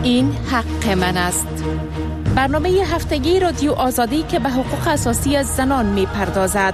این حق من است. برنامه هفتگی رادیو آزادی که به حقوق اساسی زنان می پردازد.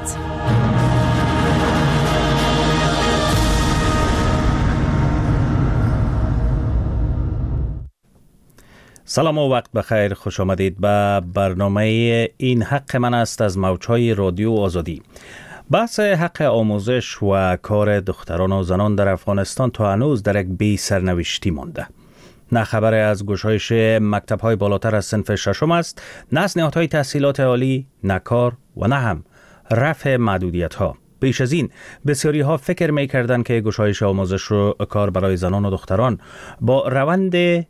سلام و وقت بخیر، خوش آمدید به برنامه این حق من است از موجهای رادیو آزادی. بحث حق آموزش و کار دختران و زنان در افغانستان تا هنوز در یک بی سرنوشتی مانده. نه خبر از گشایش مکتب‌های بالاتر از صنف ششم است، نه از نهادهای تحصیلات عالی، نه کار و نه هم رفع محدودیت‌ها. پیش از این بسیاری ها فکر می کردند که گشایش آموزش و کار برای زنان و دختران با روند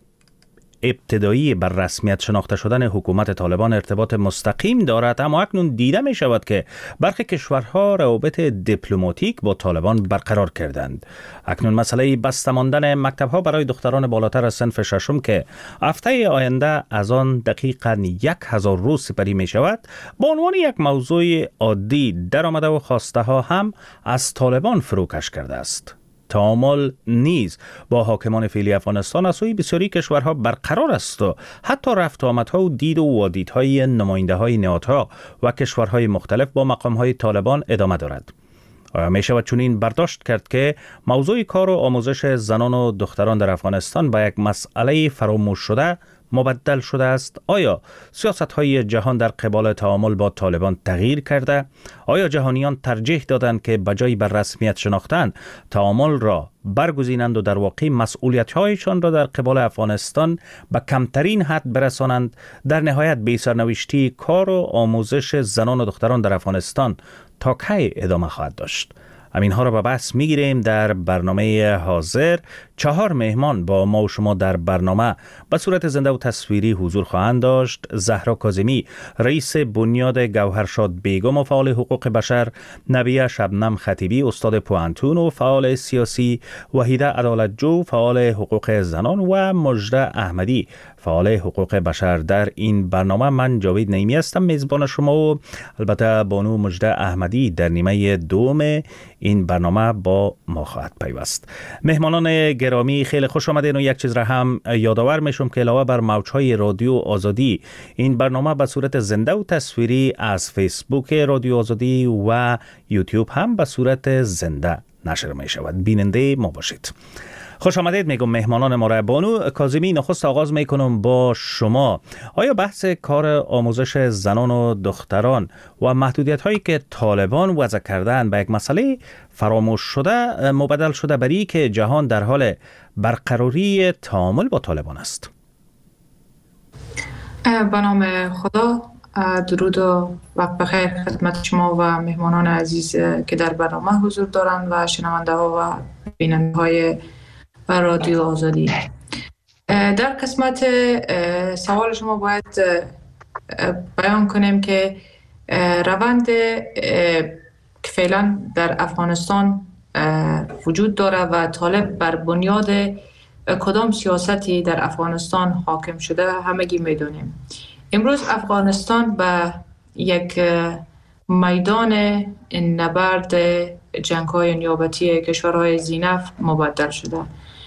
ابتدایی بر رسمیت شناخته شدن حکومت طالبان ارتباط مستقیم دارد، اما اکنون دیده می شود که برخی کشورها روابط دیپلماتیک با طالبان برقرار کردند. اکنون مسئله بسته ماندن مکتب‌ها برای دختران بالاتر از صنف ششم که هفته آینده از آن دقیقاً 1000 روز سپری می شود، به عنوان یک موضوع عادی در آمده و خواسته ها هم از طالبان فروکش کرده است. تعامل نیز با حاکمان فعلی افغانستان از سوی بسیاری کشورها برقرار است و حتی رفت و آمدها و دید و وادیدهای نماینده های نهادها و کشورهای مختلف با مقامهای طالبان ادامه دارد. آیا می شود چنین برداشت کرد که موضوع کار و آموزش زنان و دختران در افغانستان به یک مسئله فراموش شده مبدل شده است؟ آیا سیاست‌های جهان در قبال تعامل با طالبان تغییر کرده؟ آیا جهانیان ترجیح دادند که بجای بر رسمیت شناختن تعامل را برگزینند و در واقع مسئولیت‌هایشان را در قبال افغانستان به کمترین حد برسانند؟ در نهایت بی سرنوشتی کار و آموزش زنان و دختران در افغانستان تا کی ادامه خواهد داشت؟ همینها را به بحث میگیریم در برنامه حاضر. 4 مهمان با ما و شما در برنامه به صورت زنده و تصویری حضور خواهند داشت. زهرا کاظمی، رئیس بنیاد گوهرشاد بیگم و فعال حقوق بشر، نبیه شبنم خطیبی، استاد پوهنتون و فعال سیاسی، وحیده عدالتجو، فعال حقوق زنان و مجده احمدی، فعال حقوق بشر. در این برنامه من جاوید نعیمی هستم میزبان شما و البته بانو مجده احمدی در نیمه دوم این برنامه با ما خواهد پیوست. مهمانان گرامی خیلی خوش آمدین و یک چیز را هم یادآور میشم که علاوه بر موجهای رادیو آزادی، این برنامه به صورت زنده و تصویری از فیسبوک رادیو آزادی و یوتیوب هم به صورت زنده نشر می شود. بیننده ما باشید. خوش آمدید میگم مهمانان ما را. بانو کاظمی، نخست آغاز میکنم با شما. آیا بحث کار آموزش زنان و دختران و محدودیت هایی که طالبان وضع کردن به یک مسئله فراموش شده مبدل شده بری که جهان در حال برقراری تعامل با طالبان است؟ به نام خدا، درود و وقت بخیر خدمت شما و مهمانان عزیز که در برنامه حضور دارند و شنونده ها و بیننده های رادیو آزادی. در قسمت سوال شما باید بیان کنیم که روند که فعلا در افغانستان وجود داره و طالب بر بنیاد کدام سیاستی در افغانستان حاکم شده همگی میدونیم. امروز افغانستان به یک میدان نبرد جنگ‌های نیابتی کشورهای ذی‌نفع مبدل شده.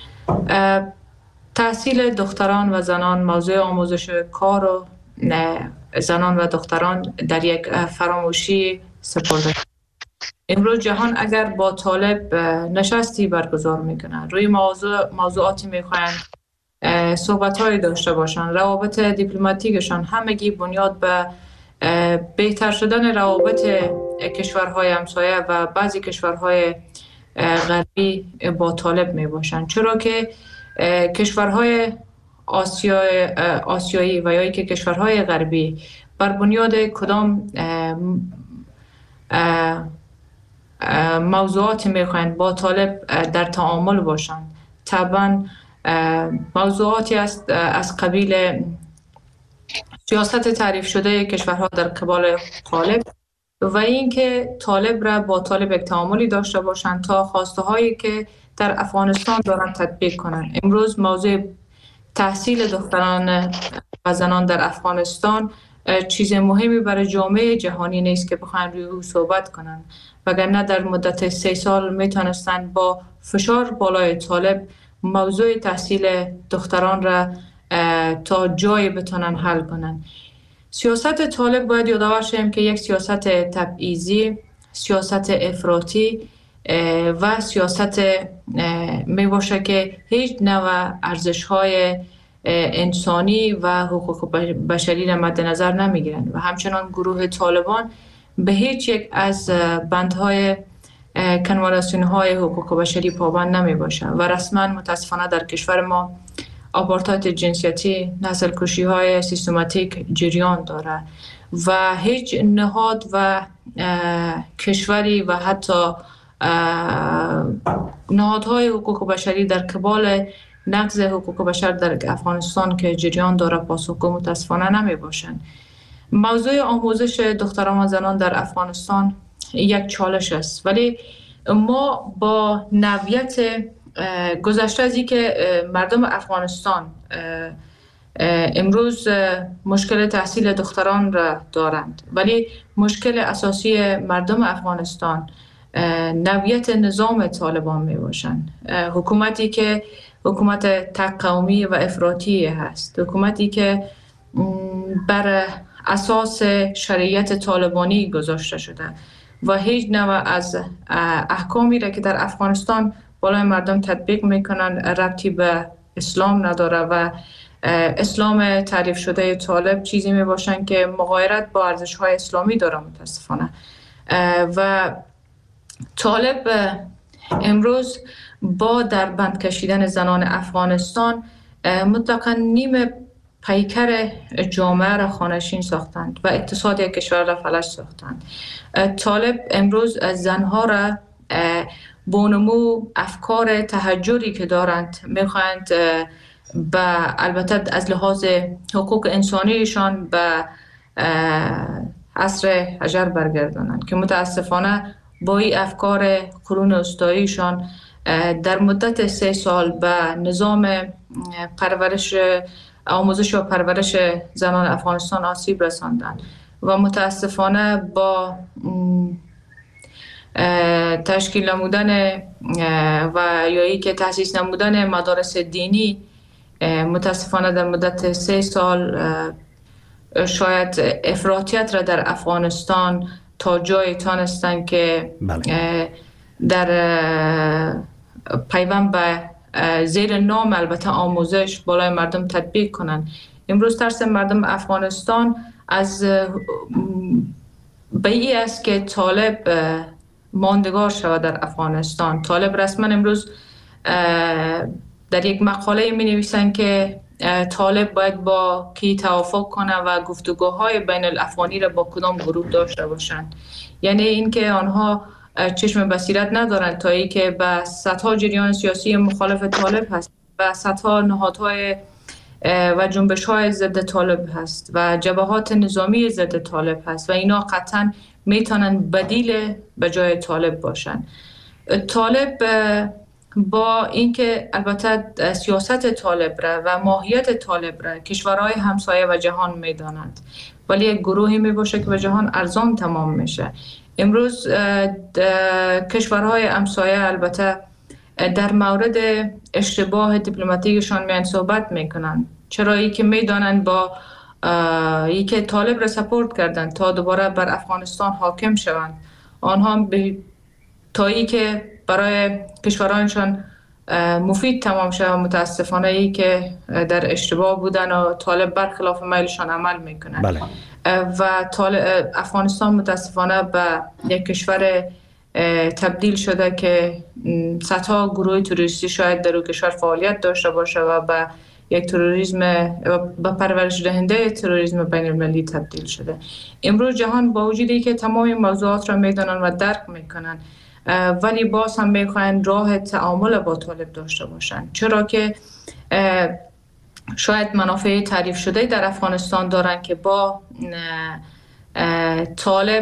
تحصیل دختران و زنان، موضوع آموزش کار و زنان و دختران در یک فراموشی سپرده. امروز جهان اگر با طالب نشستی برگزار میکنه، روی موضوعاتی میخواین صحبت‌های داشته باشن، روابط دیپلماتیکشان همگی بنیاد به بهتر شدن روابط کشورهای همسایه و بعضی کشورهای غربی با طالب می باشند، چرا که کشورهای آسیایی و یا که کشورهای غربی بر بنیاد کدام موضوعات میخواین با طالب در تعامل باشند. طبعا موضوعاتی است از قبیل سیاست تعریف شده کشورها در قبال طالب و اینکه طالب را با طالب یک تعاملی داشته باشند تا خواسته هایی که در افغانستان دارن تطبیق کنند. امروز موضوع تحصیل دختران و زنان در افغانستان چیز مهمی برای جامعه جهانی نیست که بخواین روی او صحبت کنند، وگرنه در مدت 3 سال میتونستند با فشار بالای طالب موضوع تحصیل دختران را تا جای بتونن حل کنن. سیاست طالب باید یادآور شیم که یک سیاست تبعیضی، سیاست افراطی و سیاست می باشه که هیچ نوع ارزش‌های انسانی و حقوق بشری را مد نظر نمیگیرند و همچنان گروه طالبان به هیچ یک از بندهای کنوانسیون‌های حقوق بشری پابند نمی باشند و رسما متاسفانه در کشور ما آپارتاید جنسیتی، نسل کشی های سیستماتیک جریان داره و هیچ نهاد و کشوری و حتی نهادهای حقوق بشری در قبال نقض حقوق بشر در افغانستان که جریان داره پاسخگو متاسفانه نمی باشند. موضوع آموزش دختران و زنان در افغانستان یک چالش است، ولی ما با نوعیت گذشته از که مردم افغانستان امروز مشکل تحصیل دختران را دارند، ولی مشکل اساسی مردم افغانستان نوعیت نظام طالبان می باشند. حکومتی که حکومت تک قومی و افراطی هست، حکومتی که بر اساس شریعت طالبانی گذاشته شده و هیچ نوع از احکامی را که در افغانستان بالای مردم تطبیق میکنن ربطی به اسلام نداره و اسلام تعریف شده طالب چیزی می باشن که مغایرت با ارزش های اسلامی داره متاسفانه. و طالب امروز با در بند کشیدن زنان افغانستان مطلقا نیم پیکر جامعه را خانشین ساختند و اقتصاد کشور را فلج ساختند. طالب امروز زنها را بونمو افکار تهجری که دارند میخواهند البته از لحاظ حقوق انسانیشان به عصر حجر برگردانند که متاسفانه با این افکار قرون وسطاییشان در مدت 3 سال به نظام آموزش و پرورش زنان افغانستان آسیب رساندند و متاسفانه با تشکیل نمودن و یا که تأسیس نمودن مدارس دینی متاسفانه در مدت 3 سال شاید افراطیت را در افغانستان تا جایی تانستن که در پیوند به زیر نام البته آموزش بالای مردم تطبیق کنند. امروز ترس مردم افغانستان از به این است که طالب ماندگار شود در افغانستان. طالب رسما امروز در یک مقاله می نویسند که طالب باید با کی توافق کنه و گفتگوهای بین الافغانی را با کدام گروه داشته باشند. یعنی اینکه آنها چشم بصیرت ندارند تا ای که به صدها جریان سیاسی مخالف طالب هست و صدها نهادهای و جنبش‌های ضد طالب هست و جبهات نظامی ضد طالب هست و اینا قطعاً میتونن بدیل به جای طالب باشن. طالب با اینکه البته سیاست طالب را و ماهیت طالب را کشورهای همسایه و جهان میدانند، ولی یک گروهی می باشه که به جهان ارزان تمام میشه. امروز کشورهای همسایه البته در مورد اشتباه دیپلماتیکشان میان صحبت میکنن، چرا ای که میدانند با ای که طالب را سپورت کردند تا دوباره بر افغانستان حاکم شوند، آنها تا ای که برای کشورانشان مفید تمام شد، متاسفانه ای که در اشتباه بودن و طالب برخلاف میلشان عمل میکنند. بله. و افغانستان متاسفانه به یک کشور تبدیل شده که صدها گروه تروریستی شاید در اون کشور فعالیت داشته باشه و به یک تروریسم به پرورش دهنده تروریسم بین المللی تبدیل شده. امروز جهان با وجودی که تمام موضوعات را میدانن و درک میکنن، ولی باز هم میخواین راه تعامل با طالب داشته باشن، چرا که شاید منافع تعریف شده در افغانستان دارن که با طالب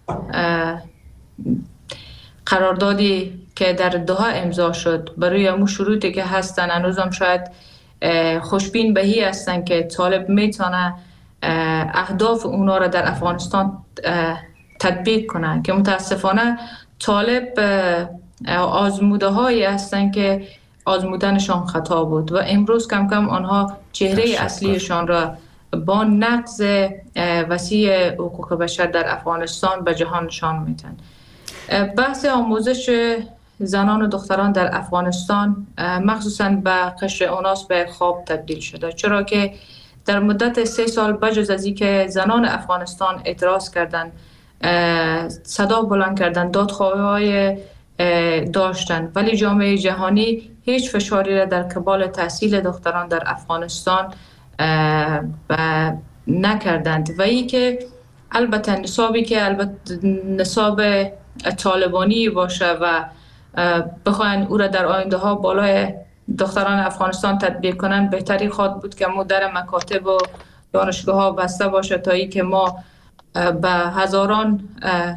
قراردادی که در دوحه امضا شد برای همون شروطی که هستن، هنوز هم شاید خوشبین بهی هستن که طالب میتونه اهداف اونا را در افغانستان تطبیق کنه، که متاسفانه طالب آزموده هایی هستن که آزمودنشان خطا بود و امروز کم کم آنها چهره اصلیشان را با نقض وسیع حقوق بشر در افغانستان به جهان نشان میدن. بحث آموزش زنان و دختران در افغانستان مخصوصاً به قشر اوناس به خواب تبدیل شده، چرا که در مدت 3 سال بجز از اینکه زنان افغانستان اعتراض کردند، صدا بلند کردند، دادخواهی‌های داشتند، ولی جامعه جهانی هیچ فشاری را در قبال تحصیل دختران در افغانستان نکردند و ای که البته نصابی که نصاب طالبانی باشه و بخواین او را در آینده ها بالای دختران افغانستان تطبیق کنن، بهتری خواهد بود که در مکاتب و دانشگاه ها بسته باشه تا ای که ما به هزاران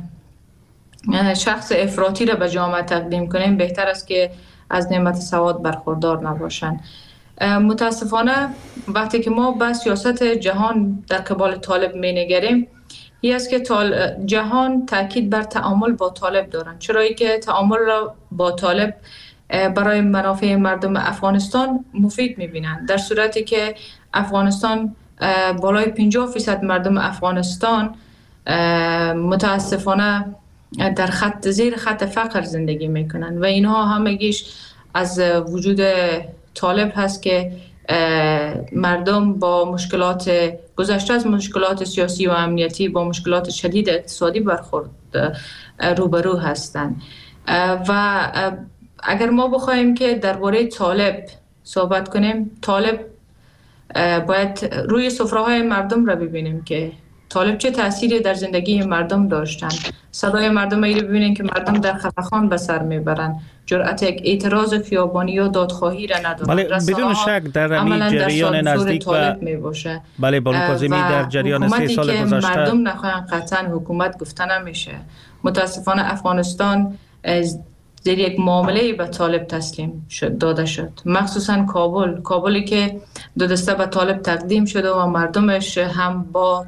شخص افراطی را به جامعه تقدیم کنیم. بهتر است که از نعمت سواد برخوردار نباشند. متاسفانه وقتی که ما به سیاست جهان در قبال طالب می‌نگریم، این است که جهان تاکید بر تعامل با طالب دارند، چرا که تعامل را با طالب برای منافع مردم افغانستان مفید می‌بینند. در صورتی که افغانستان بالای 50% مردم افغانستان متاسفانه در زیر خط فقر زندگی میکنن و اینها همگیش از وجود طالب هست که مردم با مشکلات گذشته از مشکلات سیاسی و امنیتی با مشکلات شدید اقتصادی روبرو هستند. و اگر ما بخوایم که درباره طالب صحبت کنیم، طالب باید روی سفره‌های مردم را ببینیم که طالب چه تأثیری در زندگی مردم داشتن. صدای مردم رو ببینیم که مردم در خفخان به سر میبرن، جرأت اعتراض خیابانی و دادخواهی را ندارن. بله، بدون شک در این جریان نزدیک بله بانو کاظمی در جریان 3 سال گذشته مردم نخواهن قطعا حکومت گفته نمیشه. متاسفانه افغانستان زیر یک معامله به طالب تسلیم داده شد، مخصوصا کابلی که 2 دسته به طالب تقدیم شده و مردمش هم با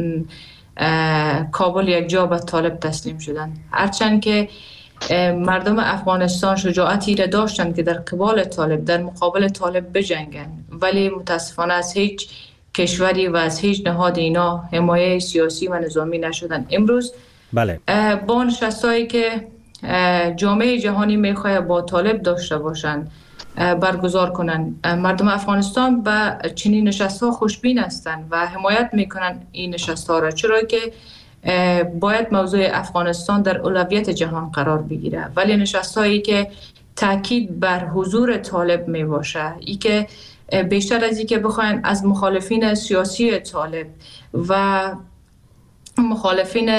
کابل یک جا به طالب تسلیم شدن. هرچند که مردم افغانستان شجاعتی را داشتند که در مقابل طالب بجنگن، ولی متاسفانه از هیچ کشوری و از هیچ نهاد اینا حمایه سیاسی و نظامی نشدن. امروز بله با نشستایی که جامعه جهانی میخواه با طالب داشته باشند برگزار کنن، مردم افغانستان به چنین نشست‌ها خوشبین هستند و حمایت میکنن این نشست‌ها را، چرا که باید موضوع افغانستان در اولویت جهان قرار بگیره. ولی نشست‌هایی که تاکید بر حضور طالب می باشه، ای که بیشتر از این که بخواین از مخالفین سیاسی طالب و مخالفین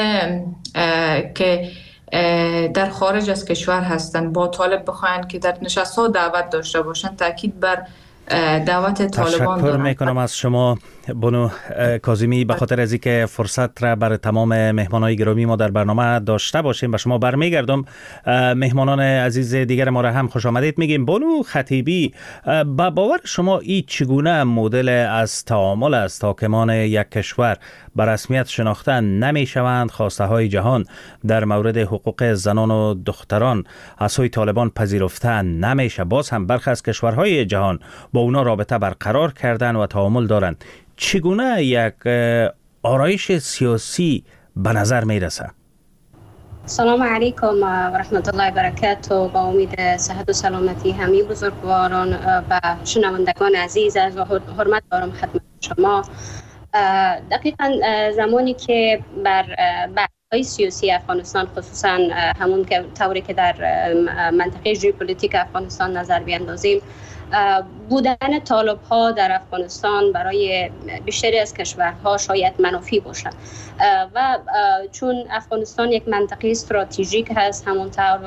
که در خارج از کشور هستند با طالب بخواین که در نشست‌ها دعوت داشته باشند، تاکید بر دعوت طالبان تشکر میکنم از شما بانو کاظمی به خاطر از اینکه فرصت را برای تمام مهمانای گرامی ما در برنامه داشته باشیم. به شما برمیگردم. مهمانان عزیز دیگر ما را هم خوش آمدید میگیم. بانو خطیبی، با باور شما این چگونه مدل از تعامل است حاکمان یک کشور به رسمیت شناخته نمیشوند خواسته های جهان در مورد حقوق زنان و دختران از سوی طالبان پذیرفته نمیشه؟ باز هم برخی از کشورهای جهان با اونا رابطه برقرار کردن و تعامل دارند. چگونه یک آرایش سیاسی به نظر میرسه؟ سلام علیکم و رحمت الله و برکاته. با امید صحت و سلامتی همه بزرگواران و شنوندگان عزیز از حرمت دارم خدمت شما. دقیقا زمانی که بر بحث‌های سیاسی افغانستان، خصوصا همون که طوری که در منطقه ژئوپلیتیک افغانستان نظر بیاندازیم، بودن طالب ها در افغانستان برای بیشتری از کشورها شاید منافی باشد و چون افغانستان یک منطقه استراتژیک هست همونطور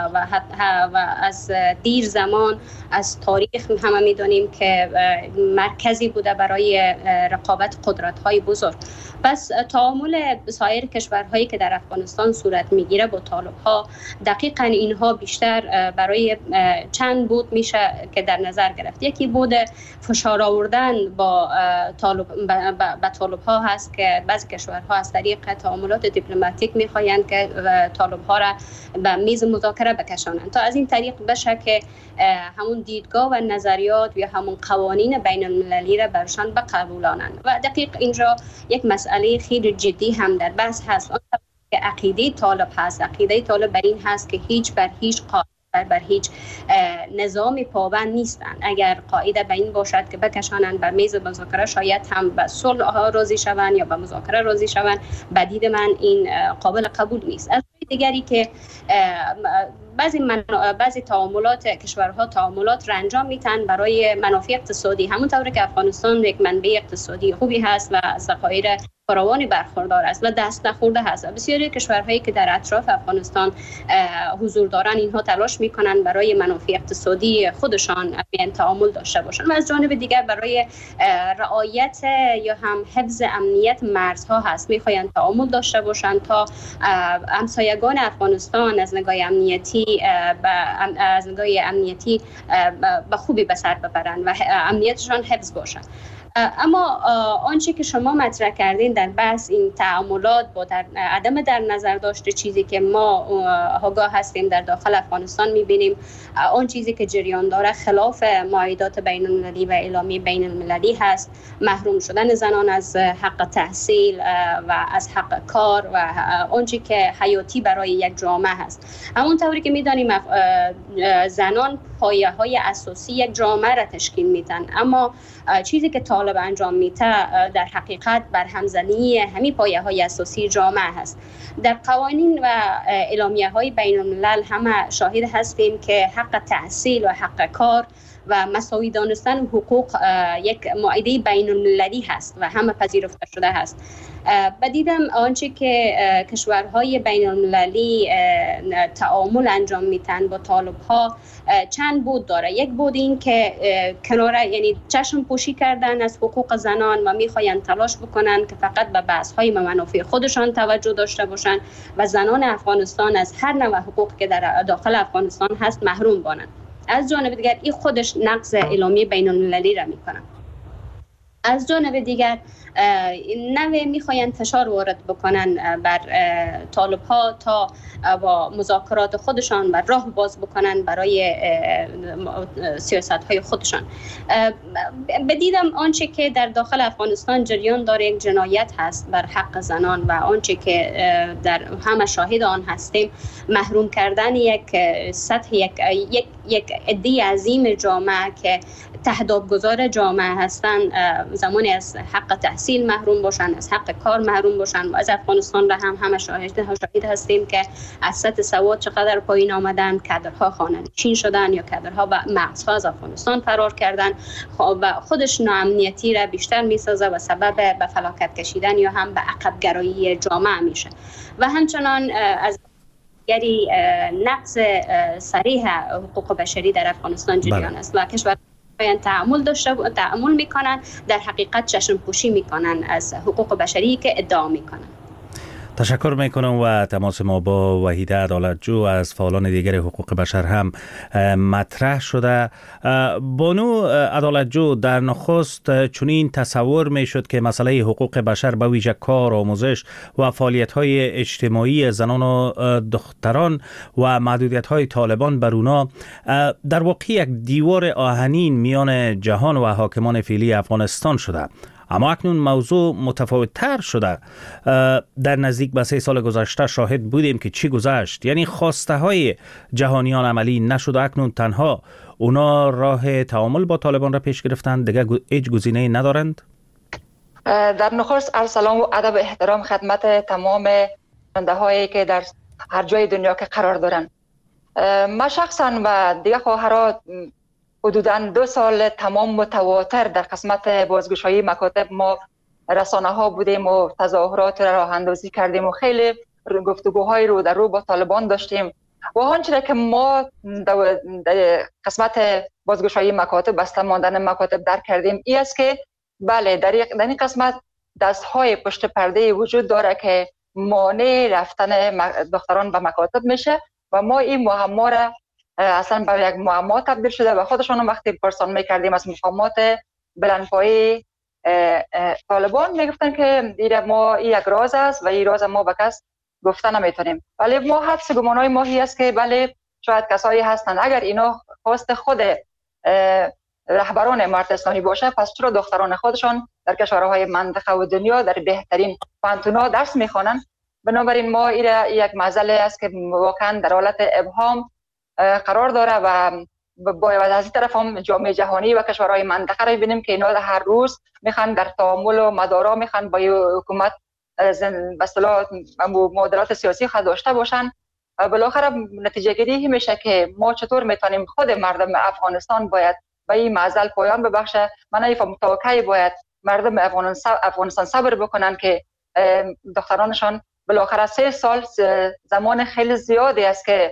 و از دیر زمان از تاریخ همه میدانیم که مرکزی بوده برای رقابت قدرت های بزرگ. پس تعامل سایر کشورهایی که در افغانستان صورت میگیره با طالب ها، دقیقاً اینها بیشتر برای چند بود میشه که در نظر گرفت. یکی بود فشار آوردن با طالب ها هست که بعضی کشورها از طریق تعاملات دیپلماتیک میخواهند که طالب ها را به میز مذاکره بکشانند تا از این طریق بشه که همون دیدگاه و نظریات یا همون قوانین بین المللی را برشان بقبولانند. و دقیق اینجا یک مسئله خیلی جدی هم در بحث هست که عقیده طالب هست. عقیده طالب بر این هست که هیچ قائد بر هیچ نظامی پابند نیستند. اگر قاعده به این باشد که بکشانند بر میز مذاکره شاید هم به صلح راضی شوند یا به مذاکره راضی شوند، به دید من این قابل قبول نیست. از دیگری که بعضی تعاملات کشورها تعاملات را انجام میتن برای منافع اقتصادی، همونطوری که افغانستان یک منبع اقتصادی خوبی هست و ذخایر فراوانی برخوردار است و دست نخورده هست. بسیاری کشورهایی که در اطراف افغانستان حضور دارند اینها تلاش میکنند برای منافع اقتصادی خودشان تعامل داشته باشند و از جانب دیگر برای رعایت یا هم حفظ امنیت مرزها هست میخواهند تعامل داشته باشند تا همسایگان افغانستان از نگاه امنیتی به خوبی به سر ببرند و امنیتشان حفظ باشند. اما آنچه که شما مطرح کردین در بحث این تعاملات با عدم در نظر داشته چیزی که ما آگاه هستیم در داخل افغانستان میبینیم، آن چیزی که جریان داره خلاف معاهدات بین المللی و اعلامیه بین المللی هست، محروم شدن زنان از حق تحصیل و از حق کار و آنچه که حیاتی برای یک جامعه هست. همونطوری که میدانیم زنان پایه های اساسی یک جامعه را تشکیل میدن، اما چیزی که طالب انجام میده در حقیقت برهمزنی همین پایه های اساسی جامعه هست. در قوانین و اعلامیه های بین الملل همه شاهد هستیم که حق تحصیل و حق کار و مساوی دانستن حقوق یک معاهده بین المللی هست و همه پذیرفته شده هست. بدیدم آنچه که کشورهای بین المللی تعامل انجام میتن با طالب ها چند بود داره. یک بود این که کناره، یعنی چشم پوشی کردن از حقوق زنان و میخواین تلاش بکنن که فقط به بحث های منافع خودشان توجه داشته باشن و زنان افغانستان از هر نوع حقوق که در داخل افغانستان هست محروم بانند. از جانب دیگر این خودش نقض اعلامیه بین المللی را میکنه. از جانب دیگر نوع میخواین فشار وارد بکنن بر طالب ها تا با مذاکرات خودشان و راه باز بکنن برای سیاست های خودشان. بدیدم آنچه که در داخل افغانستان جریان داره یک جنایت هست بر حق زنان و آنچه که در همه شاهد آن هستیم محروم کردن یک سطح یک عده عظیم جامعه که تهدابگذار جامعه هستند، زمانی از حق تحصیل محروم باشن، از حق کار محروم باشن و از افغانستان را هم شاهد هستیم که از سطح سواد چقدر پایین آمدن، کادرها خانه‌نشین شدن یا کادرها به مغزها از افغانستان فرار کردن و خودش ناامنیتی را بیشتر میسازه و سبب به فلاکت کشیدن یا هم به عقب گرایی جامعه میشه. و همچنان از دیگری نقض صریح حقوق بشری در افغانستان جریان است و کشور تعامل میکنن، در حقیقت چشم پوشی میکنن از حقوق بشری که ادعا میکنن. تشکر میکنم و تماس ما با وحیده عدالتجو از فعالان دیگر حقوق بشر هم مطرح شده. بانو عدالتجو، در نخست چنین تصور میشد که مسئله حقوق بشر به ویژه کار، آموزش و فعالیت های اجتماعی زنان و دختران و محدودیت های طالبان بر اونا در واقع یک دیوار آهنین میان جهان و حاکمان فعلی افغانستان شده. اما اکنون موضوع متفاوت تر شده. در نزدیک به 3 سال گذشته شاهد بودیم که چی گذشت، یعنی خواسته های جهانیان عملی نشد. اکنون تنها اونا راه تعامل با طالبان را پیش گرفتند، دیگه هیچ گزینه‌ای ندارند. در نخست عرض سلام و ادب و احترام خدمت تمام شنونده هایی که در هر جای دنیا که قرار دارند. ما شخصا و دیگه خواهرات حدوداً 2 سال تمام متواتر در قسمت بازگشایی مکاتب ما رسانه ها بودیم و تظاهرات را راه اندازی کردیم و خیلی گفتگوهای رو در رو با طالبان داشتیم و آنچه که ما در قسمت بازگشایی مکاتب، بسته ماندن مکاتب درک کردیم این است که بله در این قسمت دستهای پشت پرده وجود داره که مانع رفتن دختران به مکاتب میشه و ما این معما را اصلا به یک معما تبدیل شده و خودشون وقتی پرسان میکردیم از مقامات بلندپایه طالبان میگفتن که این یک راز است و این راز ما به کس گفته نمیتونیم. ولی ما حدس گمانای ماهی است که بله شاید کسایی هستند اگر اینا خواست خود رهبران امارت اسلامی باشه، پس چرا دختران خودشان در کشورهای منطقه و دنیا در بهترین پانتونا درس میخوانند؟ بنابراین ما یک معضله است که واقعا در حالت ابهام قرار داره و باید از این طرف هم جامعه جهانی و کشورهای منطقه را ببینیم که اینا هر روز میخوان در تعامل و مدارا میخوان با حکومت به اصطلاح معادلات سیاسی خود داشته باشن. بالاخره نتیجه گیری میشه که ما چطور میتونیم خود مردم افغانستان باید به این معضل پایان ببخشه. من نمیفهم تا کی باید مردم افغانستان صبر بکنن که دخترانشان بالاخره 3 سال زمان خیلی زیادی است که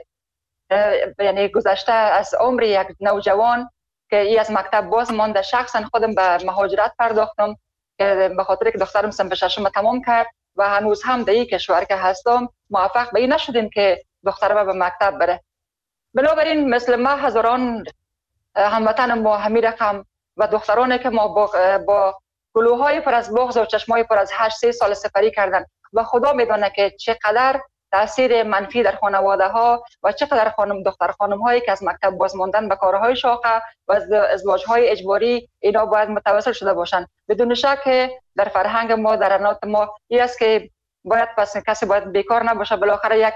یعنی گذشته از عمر یک نوجوان که ای از مکتب باز مانده. شخصا خودم به مهاجرت پرداختم که به خاطر که دخترم صنف ششم تمام کرد و هنوز هم در این کشور که هستم موفق به این نشدیم که دخترم به مکتب بره. بنابراین مثل ما هزاران هموطن ما همین رقم و دخترانی که ما با گلوهای پر از بغض و چشمای پر از 8 سال سپری کردن و خدا میدونه که چقدر تاثیر منفی در خانواده ها و چقدر دختر خانم هایی که از مکتب باز ماندن به کارهای شاقه و ازدواج های اجباری اینا باید متوسل شده باشن. بدون شک در فرهنگ ما در عنات ما این است که باید پس کسی باید بیکار نباشه. بالاخره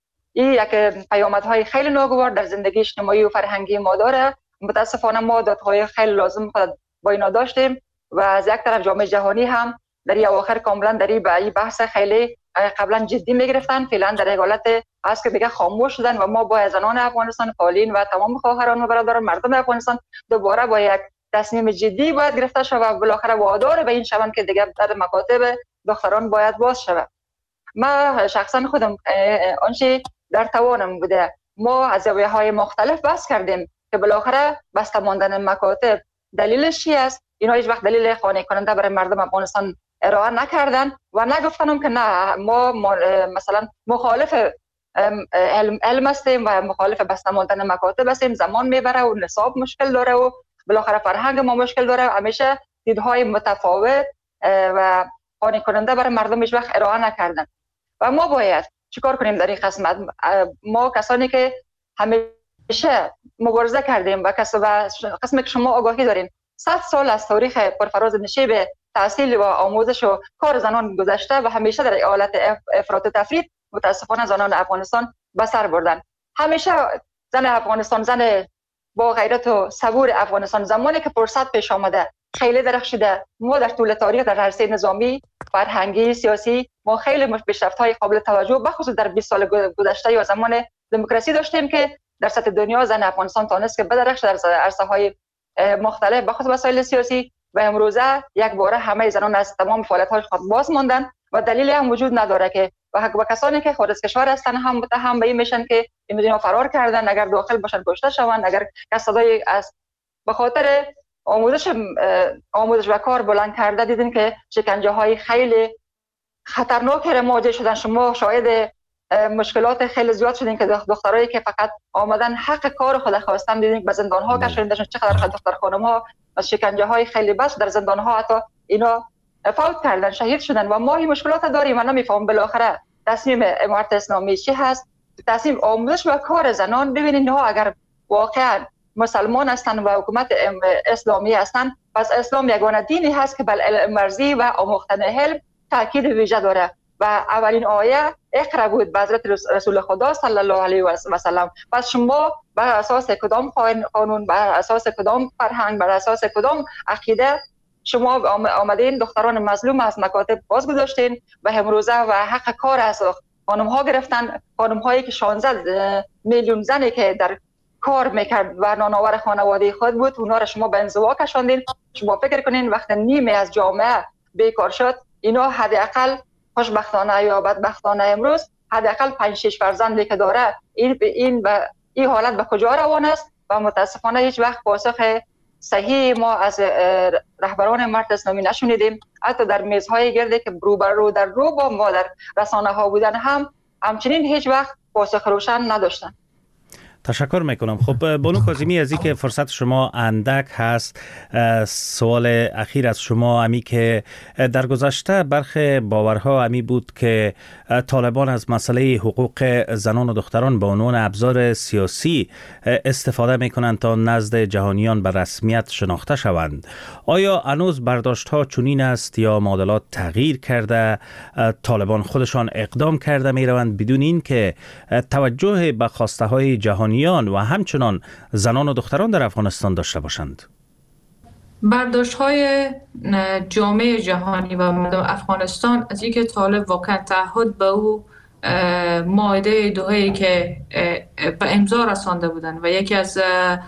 یک پیامدهای خیلی ناگوار در زندگی اجتماعی و فرهنگی ما داره. متاسفانه ما دادهای خیلی لازم خود با اینا داشتیم و از یک طرف جامعه جهانی هم در این اواخر کاملا در این بحث خیلی قبلا جدی میگرفتن. فعلا در یک حالت هست که دیگه خاموش شدن و ما با زنان افغانستان فعالین و تمام خواهران و برادران مردم افغانستان دوباره با یک تصمیم جدی باید گرفته شود و بالاخره وادار به این شوند که دیگه در مکاتب دختران باید باز شود. ما شخصا خودم آنچه در توانم بوده ما از زاویه‌های مختلف بحث کردیم که بالاخره بسته ماندن مکاتب دلیلش چی است. اینا هیچ وقت دلیل قانع کننده برای مردم افغانستان ارائه نکردن و نگفتنم که نه ما مثلا مخالف علم هستیم و مخالف بسته ماندن مکاتب هستیم، زمان میبره و نصاب مشکل داره و بالاخره فرهنگ ما مشکل داره. همیشه دیدهای متفاوت و قانع کننده برای مردم هیچ وقت ارائه نکردن و ما باید چیکار کنیم در این قسمت؟ ما کسانی که همیشه مبارزه کردیم و قسمی که شما آگاهی دارین 100 سال از تاریخ پرفراز نشیب تحصیل و آموزش و کار زنان گذشته و همیشه در حالت افراط و تفرید متاسفانه زنان افغانستان به سر بردن. همیشه زن افغانستان، زن با غیرت و صبور افغانستان زمانی که فرصت پیش آمده خیلی درخشیده. ما در طول تاریخ در عرصه نظامی، فرهنگی، سیاسی ما خیلی پیشرفت‌های قابل توجه بخصوص در 20 سال گذشته یا زمان دموکراسی داشتیم که در سطح دنیا زن افغانستان تونست که بدرخش در عرصه‌های مختلف بخصوص مسائل سیاسی و امروزه یک باره همه زنان از تمام فعالیت‌های خود باز ماندن و دلیلی هم وجود نداره که و کسانی که خارج از کشور هستن هم متهم به این میشن که اینا فرار کردن، اگر داخل باشن کشته شوند، اگر کسادای از به خاطر آموزش و کار بلند کرده دیدین که شکنجه‌های خیلی خطرناک مواجه شدن. شما شاهد مشکلات خیلی زیاد شدین که دخترایی که فقط آمدن حق کار خود خواستن دیدین که به زندان‌ها کشیدن. چقدر دختر خانم‌ها از شکنجه‌های خیلی بس در زندان‌ها حتی اینا فوت کردن، شهید شدن و ما این مشکلات داریم. من نمی‌فهم بالاخره تصمیم امارت اسلامی چی هست؟ تصمیم آموزش و کار زنان. ببینید ها اگر واقعا مسلمان هستند و حکومت اسلامی هستند، پس اسلام یگانه دینی هست که بر علم‌ورزی و آموختن علم تاکید ویژه داره و اولین آیه اقرا بود به حضرت رسول خدا صلی الله علیه و سلم. پس شما بر اساس کدام قانون، بر اساس کدام فرهنگ، بر اساس کدام عقیده شما آمدین دختران مظلوم از مکاتب باز گذاشتین و امروزه و حق کار از خانم ها گرفتن؟ خانم هایی که 16 میلیون زنی که در کار میکرد و نانآور خانواده خود بود، اونا را شما به انزوا کشاندین. شما فکر کنین وقتی نیمه از جامعه بیکار شد، اینا حداقل خوشبختانه یا بدبختانه امروز حداقل 5-6 فرزندی که داره، این حالت به کجا روان است؟ و متاسفانه هیچ وقت پاسخ صحیح ما از رهبران امارت اسلامی نشنیدیم. حتی در میزهای گردی که رو در رو با ما در رسانه ها بودن همچنین هیچ وقت پاسخ روشن نداشتن. تشکر میکنم. خب بانو کاظمی، از اینکه فرصت شما اندک هست، سوال اخیر از شما امی که در گذشته برخی باورها امی بود که طالبان از مسئله حقوق زنان و دختران به عنوان ابزار سیاسی استفاده میکنند تا نزد جهانیان به رسمیت شناخته شوند. آیا هنوز برداشت ها چنین است یا معادلات تغییر کرده؟ طالبان خودشان اقدام کرده میروند بدون این که توجه به خواسته های جهانیان و همچنان زنان و دختران در افغانستان داشته باشند؟ برداشت های جامعه جهانی و مردم افغانستان از اینکه طالب واقعا تعهد به او مائده دوحه‌ای که به امضا رسانده بودند و یکی از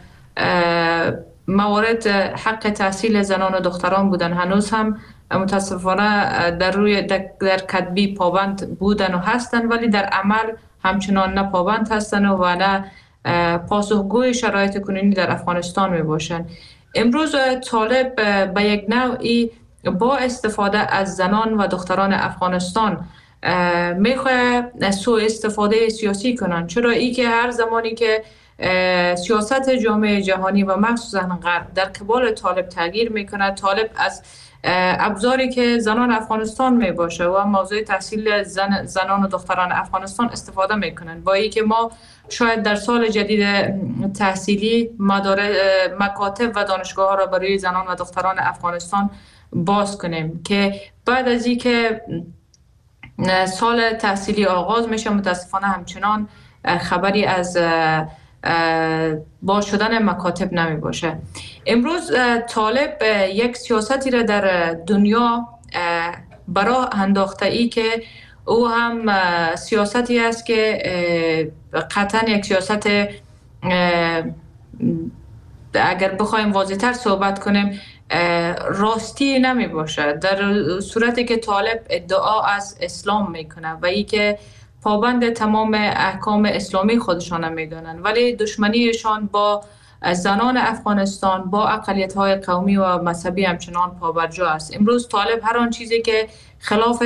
موارد حق تحصیل زنان و دختران بودن، هنوز هم متاسفانه در کتبی پابند بودن و هستن، ولی در عمل همچنان نه پابند هستن و نه پاسخگوی شرایط کنونی در افغانستان می باشن. امروز طالب به یک نوعی با استفاده از زنان و دختران افغانستان میخواه سوء استفاده سیاسی کنن. چرا ای که هر زمانی که سیاست جامعه جهانی و مخصوصا غرب در قبال طالب تغییر میکنه، طالب از ابزاری که زنان افغانستان می باشه و موضوع تحصیل زنان و دختران افغانستان استفاده میکنن. با ای که ما شاید در سال جدید تحصیلی مکاتب و دانشگاه ها را برای زنان و دختران افغانستان باز کنیم که بعد از این که سال تحصیلی آغاز میشه متاسفانه همچنان خبری از باز شدن مکاتب نمی باشه. امروز طالب یک سیاستی را در دنیا برای انداخته ای که او هم سیاستی است که قطعا یک سیاست اگر بخوایم واضح‌تر صحبت کنیم راستی نمی باشه، در صورتی که طالب ادعا از اسلام میکنه و ای که پابند تمام احکام اسلامی خودشان میدونن، ولی دشمنیشان با زنان افغانستان با اقلیت‌های قومی و مذهبی همچنان پابرجا است. امروز طالب هر آن چیزی که خلاف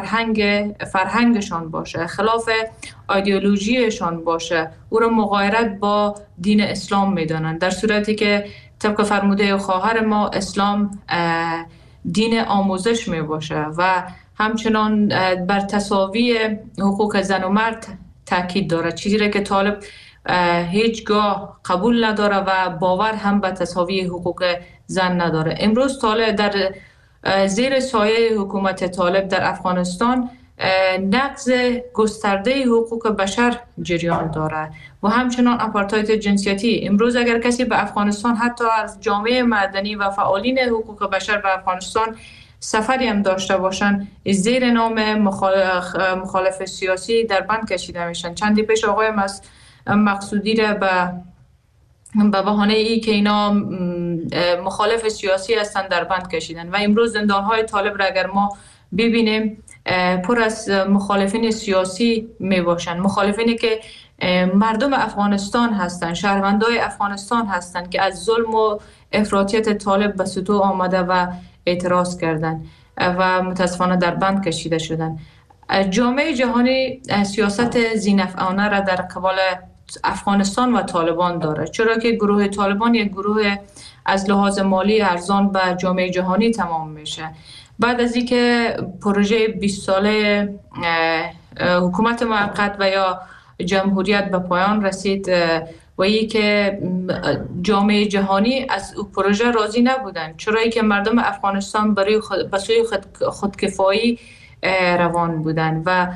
فرهنگشان باشه، خلاف ایدئولوژیشان باشه، او را مغایرت با دین اسلام میدانند، در صورتی که طبق فرموده خواهر ما اسلام دین آموزش می باشه و همچنان بر تساوی حقوق زن و مرد تاکید داره، چیزی را که طالب هیچگاه قبول نداره و باور هم به تساوی حقوق زن نداره. امروز طالب در زیر سایه حکومت طالب در افغانستان نقض گسترده حقوق بشر جریان داره و همچنان آپارتاید جنسیتی. امروز اگر کسی به افغانستان حتی از جامعه مدنی و فعالین حقوق بشر به افغانستان سفری هم داشته باشن، زیر نام مخالف سیاسی در بند کشیده میشن. چندی پیش آقای مقصودی را به بهانه ای که اینا مخالف سیاسی هستند در بند کشیدن و امروز زندانهای طالب را اگر ما ببینیم پر از مخالفین سیاسی می باشند، مخالفینی که مردم افغانستان هستند، شهروندای افغانستان هستند که از ظلم و افراطیت طالب به سطوح آمده و اعتراض کردند و متاسفانه در بند کشیده شدند. جامعه جهانی سیاست ذی‌نفعانه را در قبال افغانستان و طالبان داره، چرا که گروه طالبان یک گروه از لحاظ مالی ارزان به جامعه جهانی تمام میشه. بعد از اینکه پروژه 20 ساله حکومت موقت و یا جمهوریت به پایان رسید و ای که جامعه جهانی از پروژه راضی نبودن، چرا که مردم افغانستان برای به سوی خودکفایی روان بودن و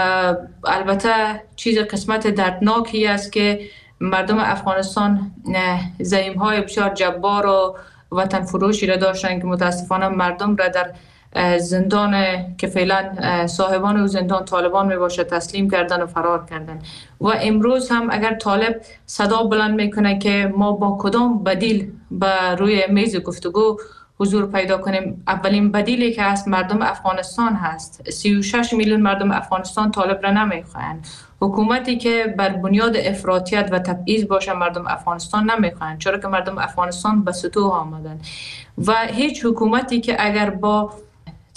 البته چیز قسمت دردناکی است که مردم افغانستان زعیم‌های بسیار جبار و وطن فروشی را داشتن که متاسفانه مردم را در زندان که فعلا صاحبان او زندان طالبان می باشه تسلیم کردن و فرار کردن. و امروز هم اگر طالب صدا بلند میکنه که ما با کدام بدیل به روی میز گفتگو حضور پیدا کنیم، اولین بدیلی که هست مردم افغانستان هست. 36 میلیون مردم افغانستان طالب را نمیخواهند. حکومتی که بر بنیاد افراطیت و تبعیض باشه مردم افغانستان نمیخواهند، چرا که مردم افغانستان به سطوح آمدن و هیچ حکومتی که اگر با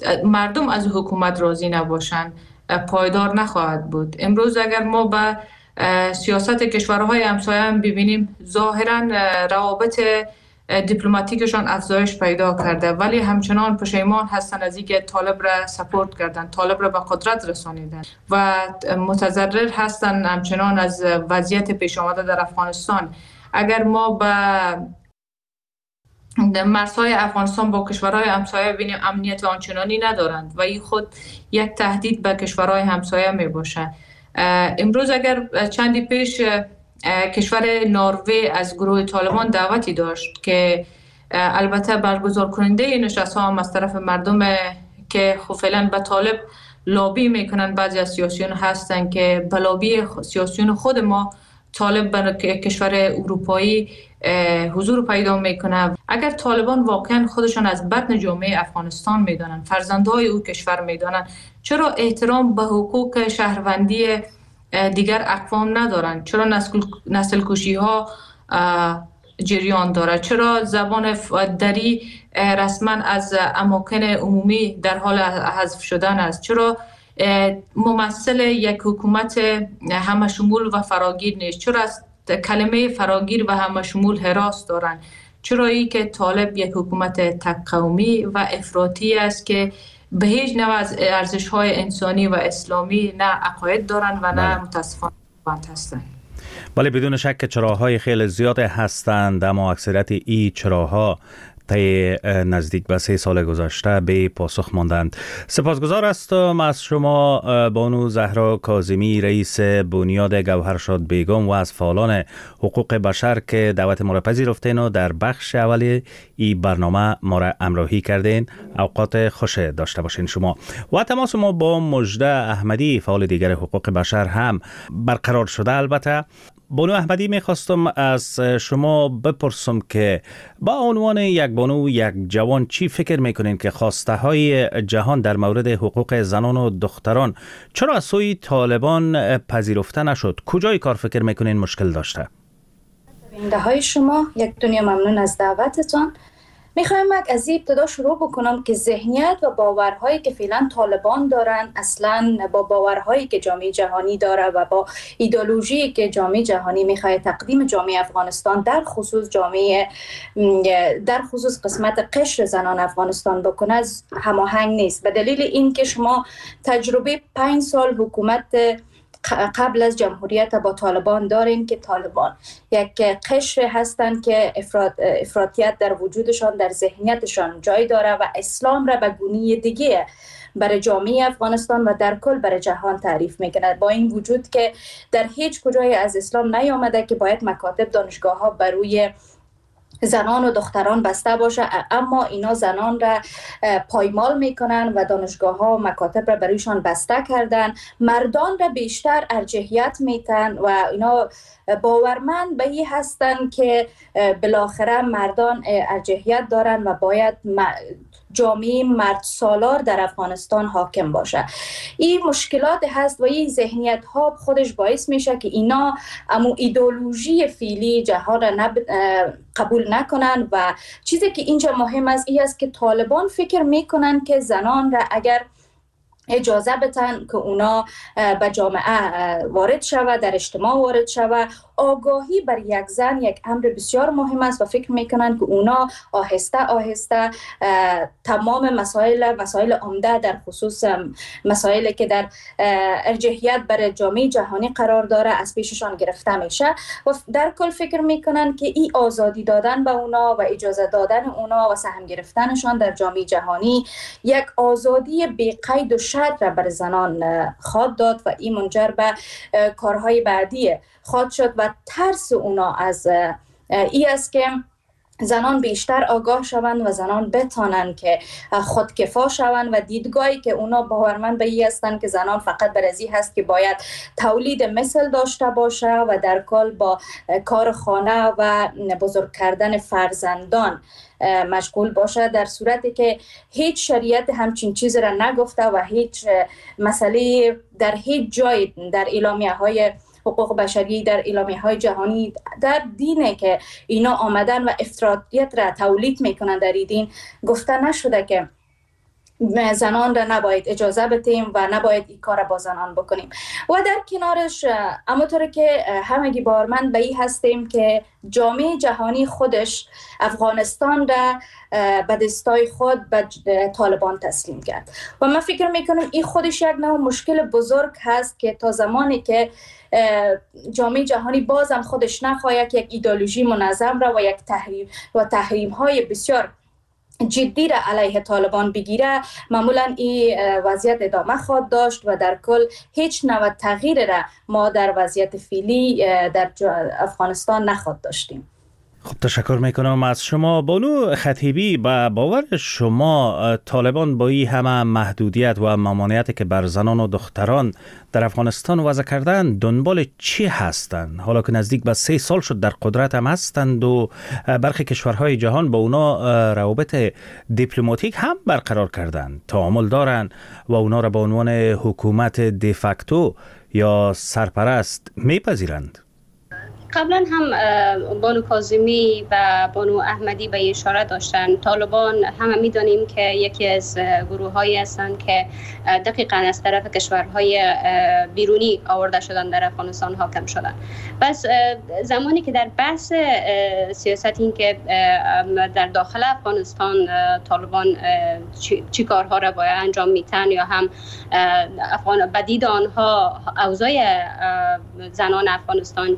مردم از حکومت راضی نباشند پایدار نخواهد بود. امروز اگر ما به سیاست کشورهای همسایه هم ببینیم ظاهرا روابط دیپلماتیکشان افزایش پیدا کرده، ولی همچنان پشیمان هستند از اینکه طالب را سپورت کردن، طالب را به قدرت رسانیدن و متضرر هستند همچنان از وضعیت پیش آمده در افغانستان. اگر ما به مرزهای افغانستان با کشورهای همسایه ببینیم امنیت آنچنانی ندارند و این خود یک تهدید به کشورهای همسایه می باشه. امروز اگر چندی پیش کشور نروژ از گروه طالبان دعوتی داشت که البته برگزار کننده این نشست ها هم از طرف مردم که فعلا به طالب لابی میکنن، بعضی از سیاسیون هستن که به لابی سیاسیون خود ما طالب به کشور اروپایی حضور پیدا میکنه. اگر طالبان واقعا خودشان از بطن جامعه افغانستان میدانن، فرزندهای او کشور میدانن، چرا احترام به حقوق شهروندی دیگر اقوام ندارند؟ چرا نسل کشی ها جریان دارد؟ چرا زبان دری رسما از اماکن عمومی در حال حذف شدن است؟ چرا ممثل یک حکومت همه شمول و فراگیر نیست؟ چرا از کلمه فراگیر و همه شمول هراس دارند؟ چرا ای که طالب یک حکومت تک قومی و افراطی است که به هیچ نوع از ارزش‌های انسانی و اسلامی نه عقاید دارن و نه متاسفانه هستند. بله، بدون شک چراهای خیلی زیاد هستند، اما اکثریت این چراها طی نزدیک به 3 سال گذشته به پاسخ ماندند. سپاسگزار هستم از شما بانو زهرا کاظمی، رئیس بنیاد گوهرشاد بیگم و از فعالان حقوق بشر که دعوت ما را پذیرفتین و در بخش اولی این برنامه ما را همراهی کردین. اوقات خوش داشته باشین شما. و تماس ما با مجده احمدی، فعال دیگر حقوق بشر هم برقرار شده. البته بانو احمدی میخواستم از شما بپرسم که با عنوان یک بانو، یک جوان، چی فکر میکنین که خواسته های جهان در مورد حقوق زنان و دختران چرا از سوی طالبان پذیرفته نشد؟ کجای کار فکر میکنین مشکل داشته؟ بیننده های شما یک دنیا ممنون از دعوتتان. میخوایم از این ابتدا شروع بکنم که ذهنیت و باورهایی که فعلا طالبان دارن اصلا با باورهایی که جامعه جهانی داره و با ایدئولوژی که جامعه جهانی میخواد تقدیم جامعه افغانستان در خصوص قسمت قشر زنان افغانستان بکنه هماهنگ نیست. به دلیل این که شما تجربه 5 سال حکومت قبل از جمهوریت با طالبان داریم که طالبان یک قشر هستند که افراطیت در وجودشان، در ذهنیتشان جای داره و اسلام را به گونه دیگه برای جامعه افغانستان و در کل برای جهان تعریف میکنه، با این وجود که در هیچ کجای از اسلام نیامده که باید مکاتب دانشگاه ها بروی زنان و دختران بسته باشه، اما اینا زنان را پایمال میکنن و دانشگاه ها و مکاتب را برویشان بسته کردن. مردان را بیشتر ارجحیت میتن و اینا باورمند به این هستن که بالاخره مردان ارجحیت دارن و باید جامعه مرد سالار در افغانستان حاکم باشه. این مشکلات هست و این ذهنیت ها خودش باعث میشه که اینا امو ایدئولوژی فعلی جهان را قبول نکنن و چیزی که اینجا مهم است این است که طالبان فکر میکنن که زنان را اگر اجازه بتن که اونا به جامعه وارد شود، در اجتماع وارد شود، آگاهی بر یک زن یک امر بسیار مهم است و فکر میکنن که اونا آهسته آهسته تمام مسائل عمده در خصوص مسائلی که در ارجحیت بر جامعه جهانی قرار داره از پیششان گرفته میشه و در کل فکر میکنن که این آزادی دادن به اونا و اجازه دادن اونا و سهم گرفتنشان در جامعه جهانی یک آزادی بی قید و شرط را بر زنان خواهد داد و این منجر به کارهای بعدی خواهد شد و ترس اونا از این است که زنان بیشتر آگاه شوند و زنان بتانند که خودکفا شوند و دیدگاهی که اونا باورمند به این هستند که زنان فقط بر ازی هست که باید تولید مثل داشته باشه و در کل با کار خانه و بزرگ کردن فرزندان مشغول باشه، در صورتی که هیچ شریعت همچین چیز را نگفته و هیچ مسئله در هیچ جای در اعلامیه های حقوق بشری، در اعلامیه های جهانی، در دینه که اینا آمدن و افراطیت را تولید میکنن در این دین گفته نشده که زنان را نباید اجازه بدیم و نباید این کار با زنان بکنیم. و در کنارش همونطور که همگی بارمند به این هستیم که جامعه جهانی خودش افغانستان را به دستای خود به طالبان تسلیم کرد و من فکر میکنم این خودش یک نوع مشکل بزرگ هست که تا زمانی که جامعه جهانی بازم خودش نخواهد یک ایدئولوژی منظم را و یک تحریم های بسیار جدی را علیه طالبان بگیره، معمولا این وضعیت ادامه خواهد داشت و در کل هیچ نوع تغییر را ما در وضعیت فعلی در افغانستان نخواهد داشتیم. خب تشکر میکنم از شما. بانو خطیبی، با باور شما طالبان با این همه محدودیت و ممانعتی که بر زنان و دختران در افغانستان وضع کردن دنبال چی هستند؟ حالا که نزدیک به 3 سال شد در قدرت هم هستند و برخی کشورهای جهان با اونا روابط دیپلماتیک هم برقرار کردند، تعامل دارند و اونا را به عنوان حکومت دیفاکتو یا سرپرست میپذیرند. قبلا هم بانو کاظمی و بانو احمدی به اشاره داشتن. طالبان همه میدانیم که یکی از گروه هایی هستند که دقیقاً از طرف کشورهای بیرونی آورده شدن در افغانستان حاکم شدن. بس زمانی که در بحث سیاست این که در داخل افغانستان طالبان چی کارها را باید انجام میتن یا هم بدید آنها اوضاع زنان افغانستان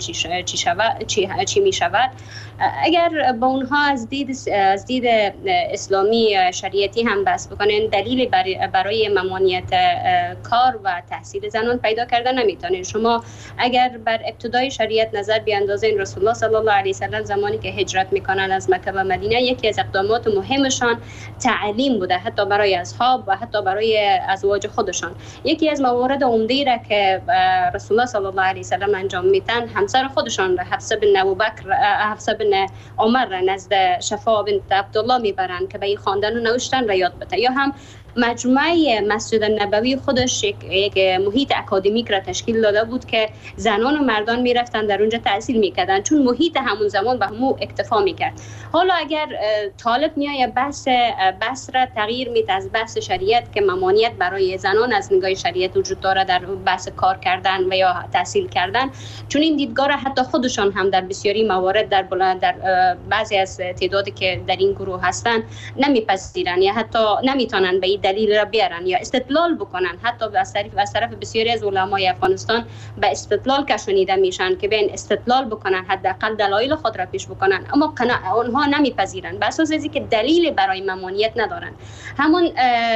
چی می شود، اگر با اونها از دید اسلامی شریعتی هم بحث بکنن، دلیل برای ممانعت کار و تحصیل زنان پیدا کردن نمیتونین. شما اگر بر ابتدای شریعت نظر بیاندازین، رسول الله صلی الله علیه و سلم زمانی که هجرت میکنن از مکه و مدینه، یکی از اقدامات مهمشان تعلیم بوده، حتی برای اصحاب و حتی برای ازواج خودشان. یکی از موارد عمده را که رسول الله صلی الله علیه و سلم انجام میدن، همسر خودشان را حفصه بن عمر را نزد شفا بنت عبدالله میبرن که به این خواندن و نوشتن را یاد بده. یا هم مجموعه مسجد نبوی خودش یک محیط اکادمیک را تشکیل داده بود که زنان و مردان میرفتن در اونجا تحصیل میکردن، چون محیط همون زمان به همو اکتفا میکرد. حالا اگر طالب میای بحث را تغییر میده از بحث شریعت که ممانعت برای زنان از نگاه شریعت وجود داره در بحث کار کردن و یا تحصیل کردن، چون این دیدگاه را حتی خودشان هم در بسیاری موارد در بعضی از تعدادی که در این گروه هستن نمیپذیرن یا حتی نمیتونن به دلیل را بیارن یا استدلال بکنن. حتی از طرف بسیاری از علمای افغانستان به استدلال کشانیده میشن که بیان استدلال بکنن، حداقل دلایل خود را پیش بکنن، اما اونها نمیپذیرن به اساس اینکه که دلیل برای ممانعت ندارن. همون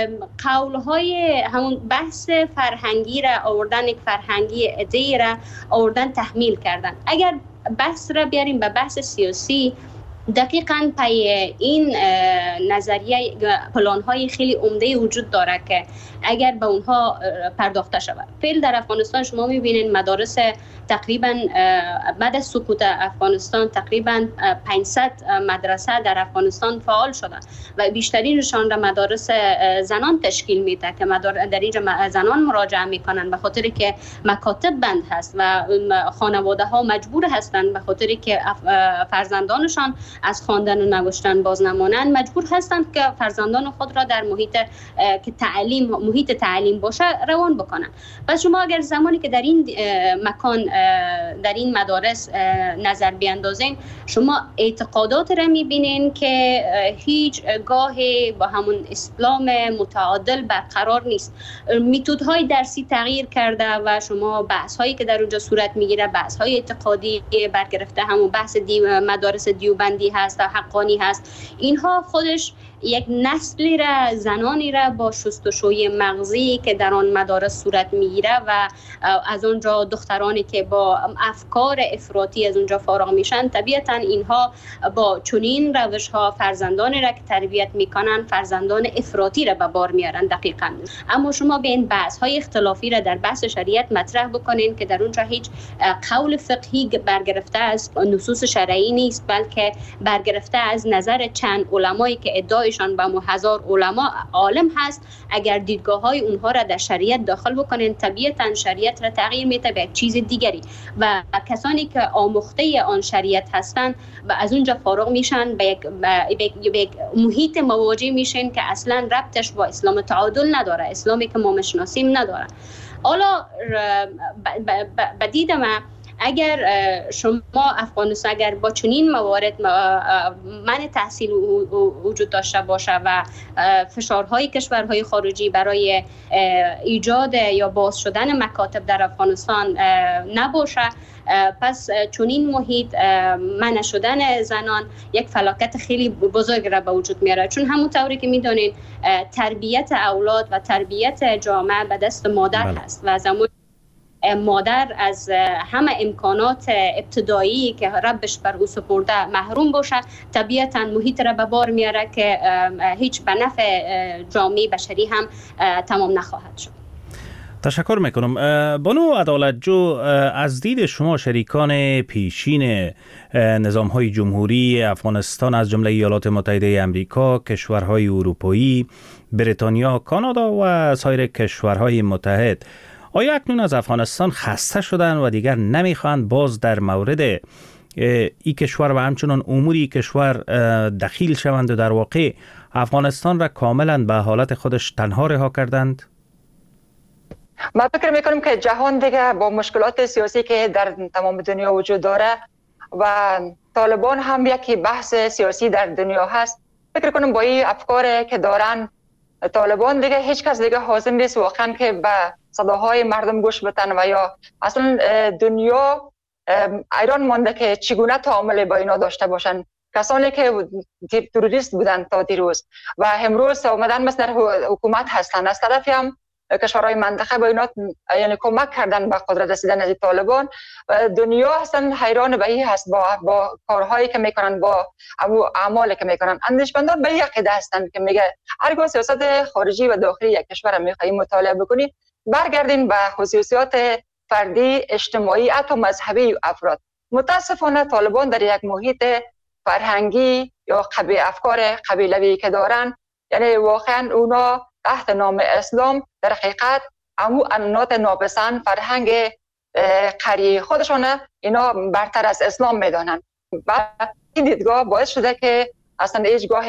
قولهای همون بحث فرهنگی را آوردن، یک فرهنگی عده‌ای را آوردن تحمیل کردن. اگر بحث را بیاریم به بحث سیاسی، دقیقاً پای این نظریه پلان‌های خیلی عمده وجود داره که اگر به اونها پرداخته شود. فعلا در افغانستان شما می‌بینید مدارس تقریباً بعد از سقوط افغانستان تقریباً 500 مدرسه در افغانستان فعال شده و بیشترینشان را مدارس زنان تشکیل میده که در اینجا زنان مراجعه میکنن به خاطر که مکاتب بند هست و خانواده ها مجبور هستند به خاطر که فرزندانشان از خواندن و نوشتن باز نمانند، مجبور هستند که فرزندان خود را در محیط تعلیم باشه روان بکنن. پس شما اگر زمانی که در این مکان در این مدارس نظر بیاندازین، شما اعتقادات را میبینین که هیچ گاهی با همون اسلام متعادل برقرار نیست. میتودهای درسی تغییر کرده و شما بحث هایی که در اونجا صورت میگیره بحث های اعتقادی برگرفته، همون بحث مدارس دیوبندی هست و حقانی هست. اینها خودش یک نسلی را، زنانی را با شستشوی مغزی که در آن مدارس صورت میگیره و از اونجا دخترانی که با افکار افراطی از اونجا فارغ میشن، طبیعتا اینها با چنین روش ها فرزندانی را که تربیت میکنن فرزندان افراطی را به بار میارن. دقیقاً. اما شما به این بحث های اختلافی را در بحث شریعت مطرح بکنین که در اونجا هیچ قول فقهی برگرفته از نصوص شرعی نیست، بلکه برگرفته از نظر چند علمایی که ادعای دیدگاهشان با هزار علما عالم هست، اگر دیدگاه های اونها را در شریعت داخل بکنین طبیعتا شریعت را تغییر میده به یک چیز دیگری و کسانی که آموخته آن شریعت هستند و از اونجا فارغ میشن به یک محیط مواجه میشن که اصلا ربطش با اسلام تعادل نداره، اسلامی که ما میشناسیم نداره. حالا بدید من اگر شما افغانستان اگر با چنین موارد منع تحصیل وجود داشته باشه و فشارهای کشورهای خارجی برای ایجاد یا باز شدن مکاتب در افغانستان نباشه، پس چنین محیط منع شدن زنان یک فلاکت خیلی بزرگ را به وجود میاره، چون همونطوری که میدونین تربیت اولاد و تربیت جامعه به دست مادر هست و زمان مادر از همه امکانات ابتدایی که ربش بر او سپرده محروم باشه، طبیعتا محیط را به بار میاره که هیچ به نفع جامعه بشری هم تمام نخواهد شد. تشکر میکنم. بانو عدالت جو، از دید شما شریکان پیشین نظام‌های جمهوری افغانستان از جمله ایالات متحده آمریکا، کشورهای اروپایی، بریتانیا، کانادا و سایر کشورهای متحد آیا اکنون از افغانستان خسته شدن و دیگر نمیخواهند باز در مورد این کشور و همچنان اموری کشور دخیل شوند و در واقع افغانستان را کاملا به حالت خودش تنها رها کردند؟ ما فکر میکنم که جهان دیگه با مشکلات سیاسی که در تمام دنیا وجود داره و طالبان هم یکی بحث سیاسی در دنیا هست، فکر کنم با این افکار که دارن طالبان دیگه هیچ کس دیگه حاضر نیست واقعا که به صداهای مردم گوش بدن و یا اصلا دنیا ایران مانده که چگونه تعامل با اینا داشته باشن. کسانی که تروریست بودن تا دیروز و امروز اومدن مثل حکومت هستن، از طرفی هم کشورهای منطقه با اینا یعنی کمک کردن به قدرت رسیدن از طالبان. دنیا اصلا حیران به این هست با کارهایی که میکنن، با اعمالی که میکنن. اندیشمندان به یک عقیده هستند که میگه هرگاه سیاست خارجی و داخلی یک کشور میخواهید مطالعه بکنید، برگردین به خصوصیات فردی، اجتماعی، حتی مذهبی افراد. متاسفانه طالبان در یک محیط فرهنگی یا افکار قبیلوی که دارن، یعنی واقعا اونا تحت نام اسلام در حقیقت امو انات ناپسند فرهنگ قری خودشونه اینا برتر از اسلام میدانن و این دیدگاه باعث شده که اصلا هیچگاه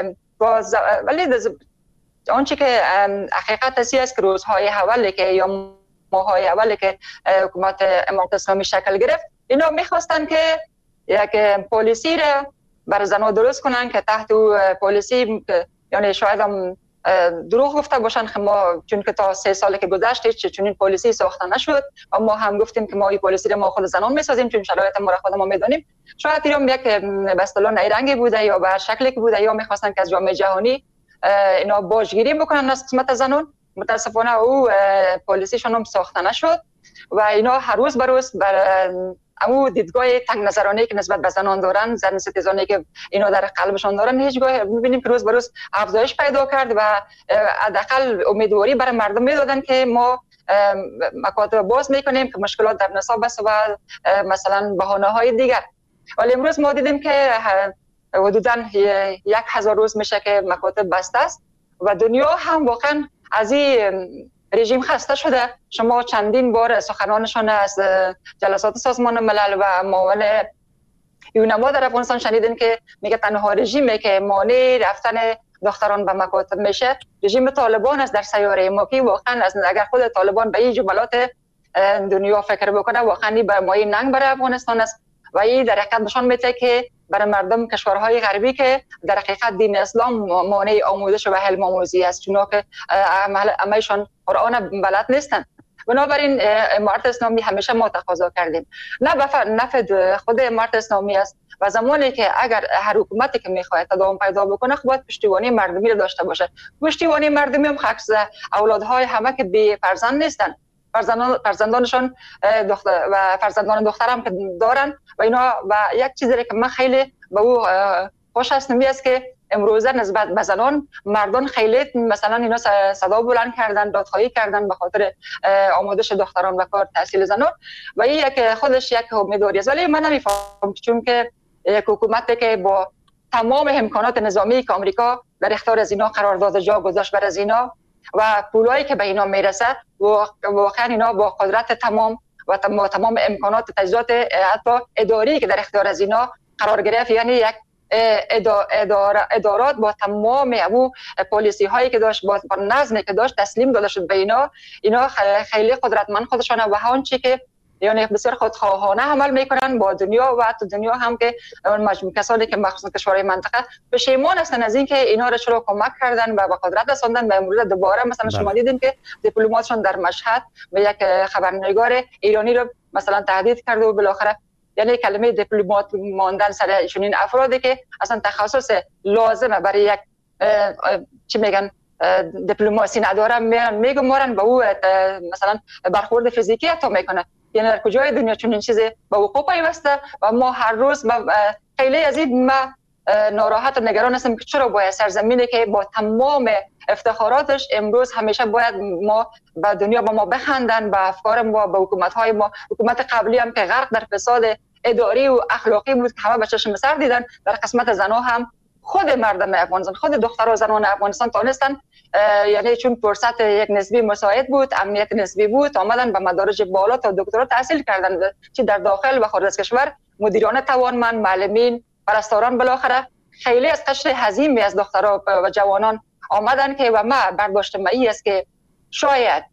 ولی آنچه که حقیقت اسی است که روزهای اولی که یا ماهای اولی که حکومت امارت اسلامی شکل گرفت، اینا میخواستن که یک پالیسی را بر زنها درست کنن که تحت پالیسی یعنی شاید هم دروغ گفته باشن که ما چون که تا 3 سال که گذشت چون این پالیسی ساخته نشد و ما هم گفتیم که ما این پالیسی رو ما خود زنان میسازیم چون شرایط ما را خود ما میدونیم. شاید ایران یک بستلون رنگی بوده یا به شکلی که بوده یا میخواستن که از جامعه جهانی اینا باجگیری بکنن از قسمت زنان. متاسفانه او پالیسیشون هم ساخته نشد و اینا هر روز به روز بر او دیدگاه تنگ نظرانه که نسبت به زنان دارن، زن ستیزانه که اینا در قلبشان دارن، هیچگاه می‌بینیم که روز به روز افزایش پیدا کرد و حداقل امیدواری برای مردم میدادن که ما مکاتب باز میکنیم که مشکلات در نصاب است و مثلا بهانه‌های دیگر. ولی امروز ما دیدیم که حدوداً 1000 روز میشه که مکاتب بسته است و دنیا هم واقعا از این رژیم خسته شده. شما چندین بار سخنانشان از جلسات سازمان ملل و معاون یونما در افغانستان شنیدین که میگه تنها رژیمی که مانع رفتن دختران به مکاتب میشه رژیم طالبان است در سیاره ما، که واقعا اگر خود طالبان به این جملات دنیا فکر بکنه واقعا به مایه ننگ برای افغانستان است و این در حقیقت نشان میده که برای مردم کشورهای غربی که در حقیقت دین اسلام مانع آموزش و علم آموزی است، چون که همه‌شان قرآن بلد نیستند. بنابراین امارت اسلامی همیشه ما تقاضا کردیم نفع خود امارت اسلامی است و زمانی که اگر هر حکومتی که میخواد تداوم پیدا بکنه باید پشتیبانی مردمی رو داشته باشه. پشتیبانی مردمی هم خاص اولادهای همه که بی فرزند نیستن، فرزندانشان و فرزندان دختر هم که دارن و اینا. و یک چیزی که من خیلی به او خوش هستم است که امروزه نسبت به زنان مردان خیلی مثلا اینا صدا بلند کردن، دادخواهی کردن به خاطر آموزش دختران و کار تحصیل زنان و این یک خودش یک امیدواری است. ولی من نمیفهمم چون که یک حکومتی که با تمام امکانات نظامی که آمریکا در اختیار از اینا قرار داده جا گذاشت بر از اینا و پولایی که به اینا میرسه واقعا اینا با قدرت تمام و تمام امکانات تجهیزات حتی اداری که در اختیار از اینا قرار گرفت. یعنی یک ادارات با تمام او پالیسی هایی که داشت با نظمی که داشت تسلیم داده شد به اینا خیلی قدرتمند خودشانه و هر چی که یعنی بسیار خودخواهانه عمل میکنن با دنیا و حتی دنیا هم که مجموع کسانی که مخصوصا کشورهای منطقه پشیمان هستن از اینکه اینا را چرا کمک کردن و به قدرت رساندن. به امروز دوباره مثلا شما دیدین که دیپلماتشون در مشهد به یک خبرنگار ایرانی رو مثلا تهدید کرد و بالاخره یعنی کلمه دیپلمات ماندن سر چنین افرادی که اصلا تخصص لازمه برای یک چی میگن دیپلماسی نداره میگمارن به او مثلا برخورد فیزیکی حتی میکنه. یعنی در کجای دنیا چنین چیزی به وقوع پیوسته و ما هر روز خیلی از این ما ناراحت و نگران هستم که چرا باید سرزمینی که با تمام افتخاراتش امروز همیشه باید ما به دنیا با ما بخندن، به افکار ما، به حکومت‌های ما، حکومت قبلی هم که غرق در فساد اداری و اخلاقی بود که همه به چشم سر دیدن، در قسمت زنها هم خود مردم افغانستان، خود دخترها و زنان افغانستان تونستن یعنی چون فرصت یک نسبی مساعد بود، امنیت نسبی بود، آمدن به مدارج بالا تا دکترا تحصیل کردن، چه در داخل و خارج از کشور، مدیران توانمند، معلمین، پرستاران. بالاخره خیلی از قشر عظیمی از دخترها و جوانان آمدن که و ما برداشت مایی است که شاید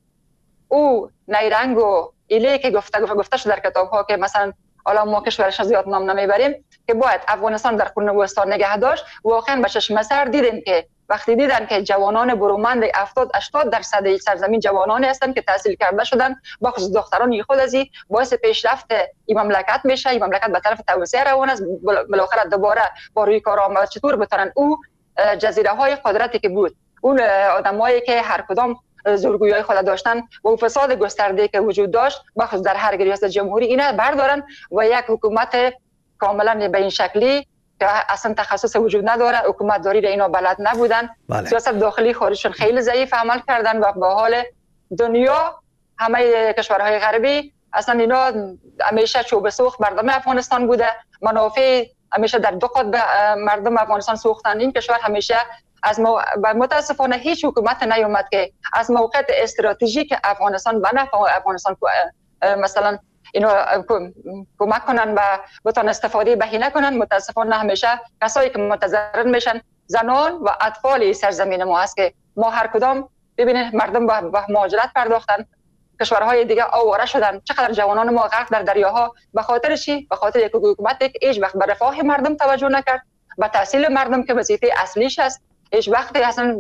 او نیرنگ و ایله که گفته شده در کتاب ها که مثلا حالا ما کشورش زیاد نام نمیبریم که باید افغانستان در قرون وسطا نگه داشت، واقعا به چشم سر دیدیم که وقتی دیدن که جوانان برومند 70-80% سرزمین جوانانی هستند که تحصیل کرده شدن، با خصوص دختران خود از باعث پیشرفت این مملکت میشه، این مملکت به طرف توسعه روان است. بالاخره دوباره با روی کار آمد چطور بتونن او جزیره های قدرتی که بود، اون آدمایی که هر کدام زورگویی خود داشتن و فساد گسترده که وجود داشت بخصوص در هر ریاست جمهوری اینا بردارن و یک حکومت کاملا به این شکلی که اصلا تخصص وجود نداره، حکومت داری را اینا بلد نبودن. سیاست داخلی خارجشون خیلی ضعیف عمل کردن و به حال دنیا همه کشورهای غربی اصلا اینا همیشه چوب سوخت مردم افغانستان بوده، منافع همیشه در دو قطب مردم افغانستان سوختن. این کشور همیشه از متاسفانه هیچ حکومت نیومد که از موقعیت استراتژیک افغانستان و نفع افغانستان مثلا اینو کمک کنن و بتونن استفاده بهینه کنن. متاسفانه همیشه کسایی که متضرر میشن زنان و اطفال سرزمین ما است که ما هر کدام ببینید مردم به مهاجرت پرداختن، کشورهای دیگه آواره شدن، چقدر جوانان ما غرق در دریاها. به خاطر چی؟ به خاطر یک حکومتی که هیچ وقت به رفاه مردم توجه نکرد، به تحصیل مردم که وظیفه اصلیش است هیچ وقت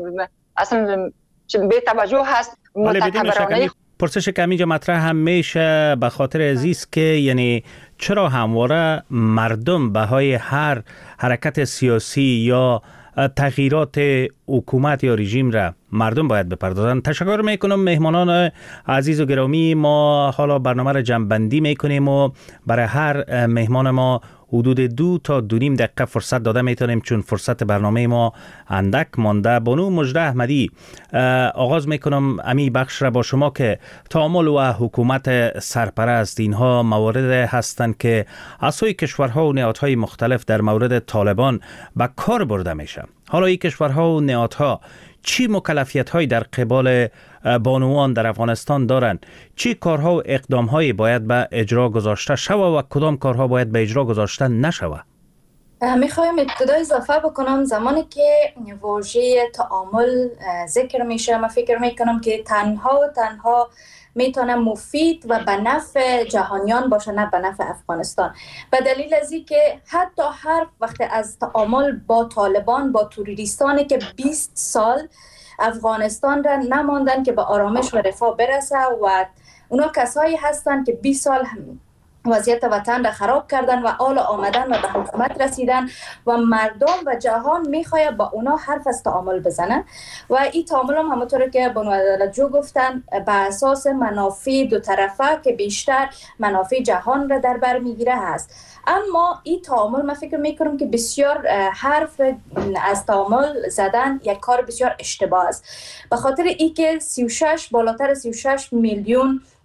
اصلا بی توجه هست. متکبرانه پرسش که اینجا مطرح هم میشه به خاطر عزیز که یعنی چرا همواره مردم بهای هر حرکت سیاسی یا تغییرات حکومت یا رژیم را مردم باید بپردازند. تشکر میکنم مهمانان عزیز و گرامی. ما حالا برنامه را جمع‌بندی میکنیم و برای هر مهمان ما حدود 2 تا 2.5 دقیقه فرصت داده میتونیم چون فرصت برنامه ما اندک مانده. بانو مجده احمدی، آغاز میکنم امی بخش را با شما که تعامل و حکومت سرپرست اینها موارد هستند که از سوی کشورها و نهادهای مختلف در مورد طالبان به کار برده میشه. حالا این کشورها و نهادها چی مکلفیت های در قبال بانوان در افغانستان دارند؟ چی کارها و اقدامهایی باید به اجرا گذاشته شوه و کدام کارها باید به اجرا گذاشته نشوه؟ میخوایم ابتدا اضافه بکنم زمانی که واژه تعامل ذکر میشه من فکر میکنم که تنها میتونه مفید و به نفع جهانیان باشه، نه به نفع افغانستان. به دلیل از این که حتی هر وقت از تعامل با طالبان، با توریستانی که 20 سال افغانستان را نماندن که به آرامش و رفاه برسه و اونا کسایی هستند که 20 سال وضعیت وطن را خراب کردن و حالا آمدن و به حکومت رسیدن و مردم و جهان میخواد با اونا حرف از تعامل بزنن و این تعامل هم همونطور که بانو عدالتجو گفتن به اساس منافع دو طرفه که بیشتر منافع جهان را در بر میگیره هست. اما این تعامل من فکر میکنم که بسیار حرف از تعامل زدن یک کار بسیار اشتباه است، به خاطر ای که بالاتر 36 میلیون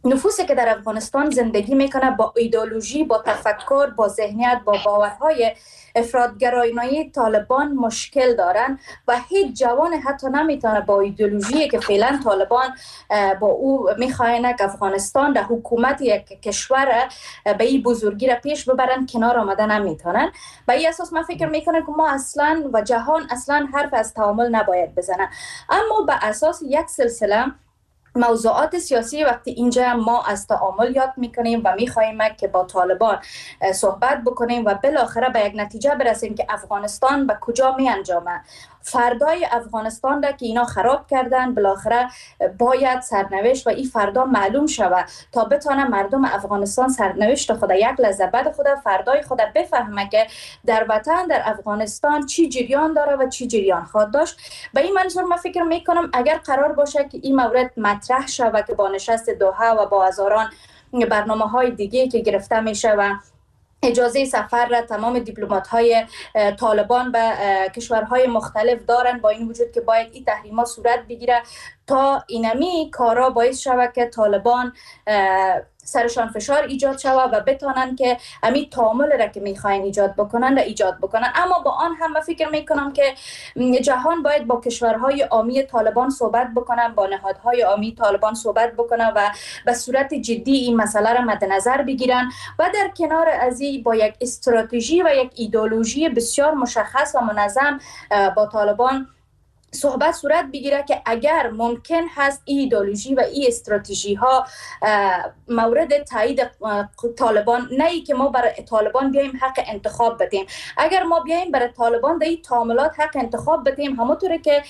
نفوسی که در افغانستان زندگی میکنه با ایدئولوژی، با تفکر، با ذهنیت، با باورهای افراطگرایی طالبان مشکل دارن و هیچ جوان حتی نمیتونه با ایدئولوژی که فعلا طالبان با او میخواین که افغانستان در حکومت یک کشور به این بزرگی را پیش ببرن کنار آمده نمیتونن. به این اساس من فکر میکنم که ما اصلا و جهان اصلا حرف از تعامل نباید بزنن، اما به اساس یک سلسله موضوعات سیاسی وقتی اینجا ما از تعامل یاد میکنیم و میخوایم که با طالبان صحبت بکنیم و بالاخره به یک نتیجه برسیم که افغانستان به کجا می انجامه، فردای افغانستان را که اینا خراب کردن بالاخره باید سرنوشت و این فردا معلوم شود تا بتونه مردم افغانستان سرنوشت خود یک لحظه بعد خود فردای خود بفهمه که در وطن در افغانستان چی جریان داره و چی جریان خواهد داشت. به این منظور من فکر میکنم اگر قرار باشه که این مورد مطرح شود که با نشست دوحه و با هزاران برنامه‌های دیگه که گرفته میشه و اجازه سفر را تمام دیپلمات‌های طالبان به کشورهای مختلف دارن، با این وجود که باید این تحریم‌ها صورت بگیره تا اینمی کارا باعث شود که طالبان سرشان فشار ایجاد شود و بتونن که همین تعامل را که میخواین ایجاد بکنن را ایجاد بکنن. اما با آن هم من فکر میکنم که جهان باید با کشورهای عامی طالبان صحبت بکنن، با نهادهای عامی طالبان صحبت بکنن و به صورت جدی این مسئله را مد نظر بگیرن و در کنار از این با یک استراتژی و یک ایدئولوژی بسیار مشخص و منظم با طالبان صحبت صورت بگیره که اگر ممکن هست این ایدئولوژی و این استراتژی ها مورد تایید طالبان، نه ای که ما برای طالبان بیایم حق انتخاب بدیم، اگر ما بیایم برای طالبان در این تعاملات حق انتخاب بدیم همونطوری که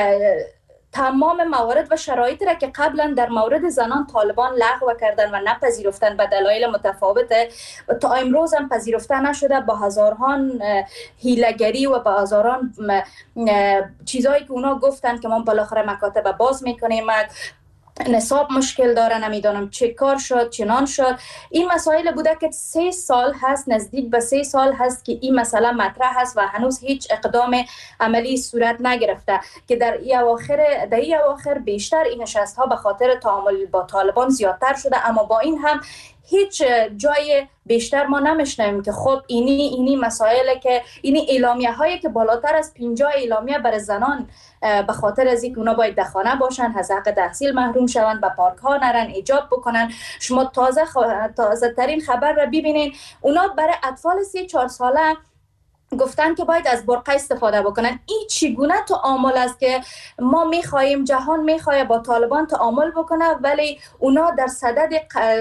تمام موارد و شرایطی را که قبلا در مورد زنان طالبان لغو کردن و نپذیرفتن به دلایل متفاوت تا امروز هم پذیرفته نشده، با هزاران حیله‌گری و با هزاران چیزایی که اونا گفتن که ما بالاخره مکاتب باز میکنیم، نصاب مشکل داره، نمیدونم چه کار شد چنان شد. این مسائل بوده که 3 سال هست، نزدیک به 3 سال هست که این مسئله مطرح هست و هنوز هیچ اقدام عملی صورت نگرفته که در این اواخر بیشتر این نشست ها به خاطر تعامل با طالبان زیادتر شده، اما با این هم هیچ جای بیشتر ما نمیشنیم که خب اینی مسائل که اینی اعلامیه هایی که بالاتر از 50 اعلامیه برای زنان به خاطر از اینکه اونا باید در خانه باشن، از حق تحصیل محروم شوند، به پارک ها نرن، ایجاب بکنن. شما تازه ترین خبر را ببینین، اونا برای اطفال 3-4 ساله گفتن که باید از برقه استفاده بکنن. این چگونه تعامل است که ما میخواهیم، جهان میخواه با طالبان تعامل بکنه ولی اونا در صدد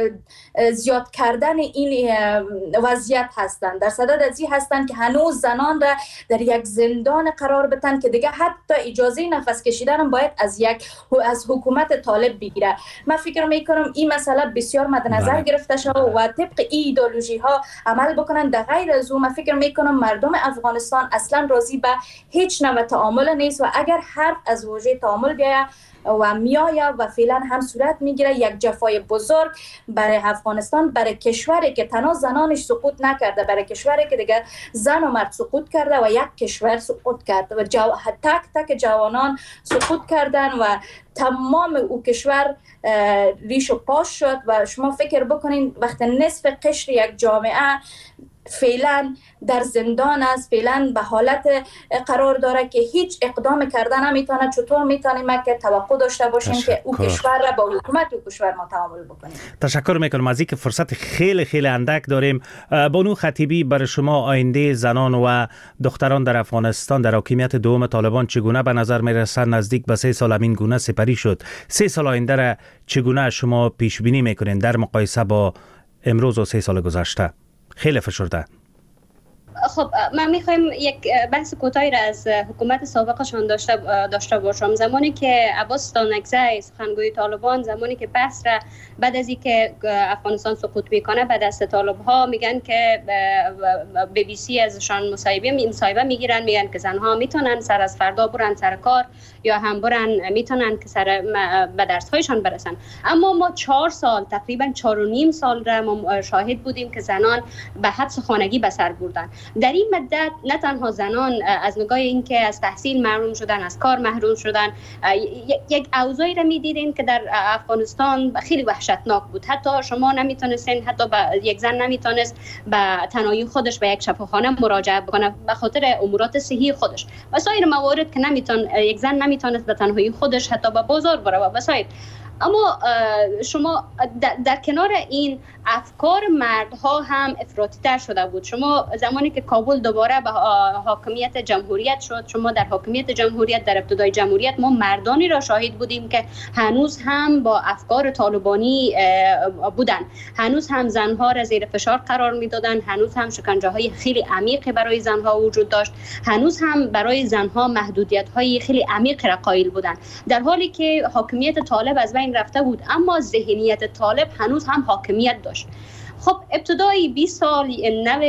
زیاد کردن این وضعیت هستند، در صدد از این هستند که هنوز زنان را در یک زندان قرار بدن که دیگه حتی اجازه نفس کشیدن هم باید از حکومت طالب بگیره. من فکر میکنم این مسئله بسیار مد نظر گرفته شده و طبق این ایدئولوژی ها عمل بکنن. در غیر از اون من فکر میکنم مردم افغانستان اصلا راضی به هیچ نوع تعامل نیست و اگر حرف از واژه تعامل بیاید و میآید و فعلا هم صورت میگیره، یک جفای بزرگ برای افغانستان، برای کشوری که تنها زنانش سقوط نکرده، برای کشوری که دیگه زن و مرد سقوط کرده و یک کشور سقوط کرده و تک تک جوانان سقوط کردن و تمام او کشور ریش و پاش شد. و شما فکر بکنین وقتی نصف قشر یک جامعه فعلا در زندان است، فعلا به حالت قرار داره که هیچ اقدام کردن نمیتونه، چطور میتونیم که توقع داشته باشیم که او کشور را با حکومت او کشور ما تعامل بکنیم؟ تشکر میکنم. از اینکه فرصت خیلی اندک داریم، بانو خطیبی برای شما آینده زنان و دختران در افغانستان در حاکمیت دوم طالبان چگونه به نظر میرسه؟ نزدیک به 3 سال همین گونه سپری شد. 3 سال آینده را چگونه شما پیش بینی میکنین در مقایسه با امروز و 3 سال گذشته؟ خیلی فشرده. خب من میخوایم یک بحث کوتاهی را از حکومت سابقشان داشته باشم. زمانی که عباس دانکزی سخنگوی طالبان، زمانی که بحث را بعد از اینکه افغانستان سقوط میکنه به دست طالب ها، میگن که BBC ازشان مصاحبه میگیرن، میگن که زنها میتونن سر از فردا برن سر کار یا هم برن میتونن که سر به درس هایشان برسن. اما ما 4 سال تقریبا 4.5 سال را ما شاهد بودیم که زنان به حبس خانگی به سر بردن. در این مدت نه تنها زنان از نگاه اینکه از تحصیل محروم شدن، از کار محروم شدن، یک اوضاعی را می‌دیدین که در افغانستان خیلی وحشتناک بود. حتی شما نمیتونستین، حتی یک زن نمیتونست به تنهایی خودش به یک شفاخانه مراجعه بکنه به خاطر امورات صحی خودش و سایر موارد که یک زن نمیتونست به تنهایی خودش حتی به بازار بره و وسایل. اما شما در کنار این افکار مردها هم افراطی تر شده بود. شما زمانی که کابل دوباره به حاکمیت جمهوریت شد، شما در حاکمیت جمهوریت، در ابتدای جمهوریت ما مردانی را شاهد بودیم که هنوز هم با افکار طالبانی بودن، هنوز هم زنها را زیر فشار قرار میدادن، هنوز هم شکنجه های خیلی عمیقی برای زنها وجود داشت، هنوز هم برای زنها محدودیت های خیلی عمیق را قائل بودن، در حالی که حاکمیت طالب از بین رفته بود اما ذهنیت طالب هنوز هم حاکمیت داشت. خب ابتدای 20 سال نو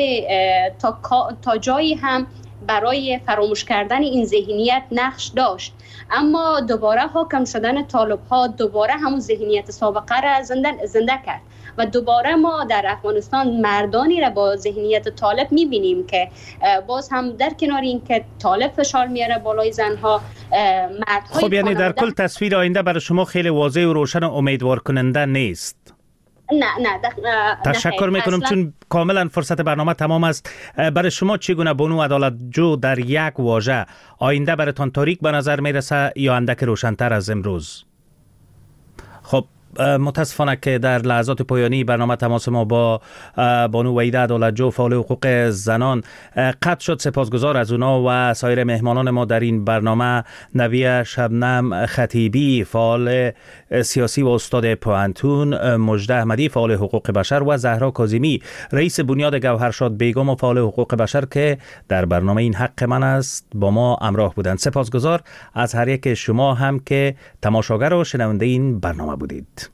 تا جایی هم برای فراموش کردن این ذهنیت نقش داشت، اما دوباره حاکم شدن طالب ها دوباره همون ذهنیت سابقه را زنده کرد و دوباره ما در افغانستان مردانی را با ذهنیت طالب میبینیم که باز هم در کنار این که طالب فشار میاره بالای زنها، مردهای خب یعنی در کل تصویر آینده برای شما خیلی واضح و روشن و امیدوار کننده نیست؟ نه تشکر میکنم چون کاملا فرصت برنامه تمام است. برای شما چگونه بانو عدالت جو در یک واژه آینده براتان تاریک به نظر میرسه یا اندک روشن‌تر از امروز؟ خب متاسفانه که در لحظات پایانی برنامه تماس ما با بانو وحیده عدالت جو فعال حقوق زنان قطع شد. سپاسگزار از اونا و سایر مهمانان ما در این برنامه: نویه شبنم خطیبی فعال سیاسی و استاد پوهنتون، مجده احمدی فعال حقوق بشر و زهرا کاظمی رئیس بنیاد گوهرشاد بیگم و فعال حقوق بشر که در برنامه این حق من است با ما همراه بودند. سپاسگزار از هر یک شما هم که تماشاگر و شنونده این برنامه بودید.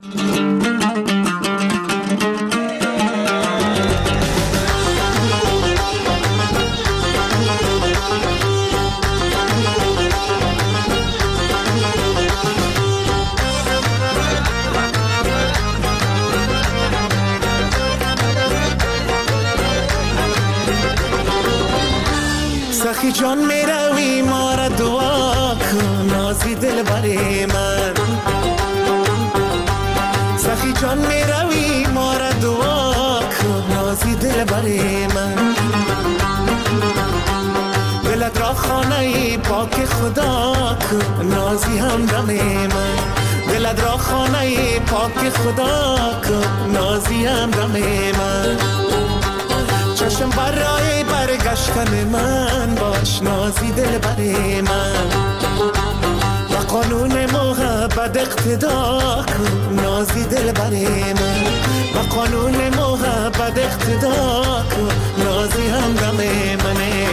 سخی جان میروی ما را دعا کن نازی دل بری من، سخی جان میروی ما را دعا کن نازی دل بری من، دلت را خانه پاک خدا کن نازی همدم من، دلت را خانه پاک خدا کن نازی همدم من، چشم برای برگشتن من باش نازی دل بری من، و قانون محبت اقتدا کن نازی دل بری من، و قانون محبت اقتدا کن نازی همدم منه.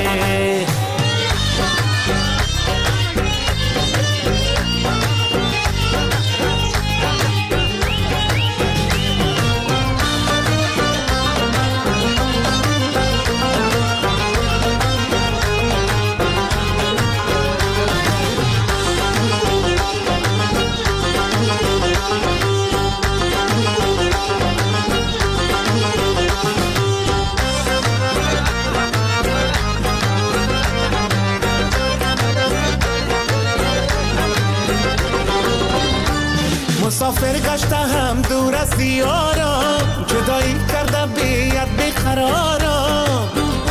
مسافر گشتم دور از دیارم، جدایی کردم بیاد بیقرارم،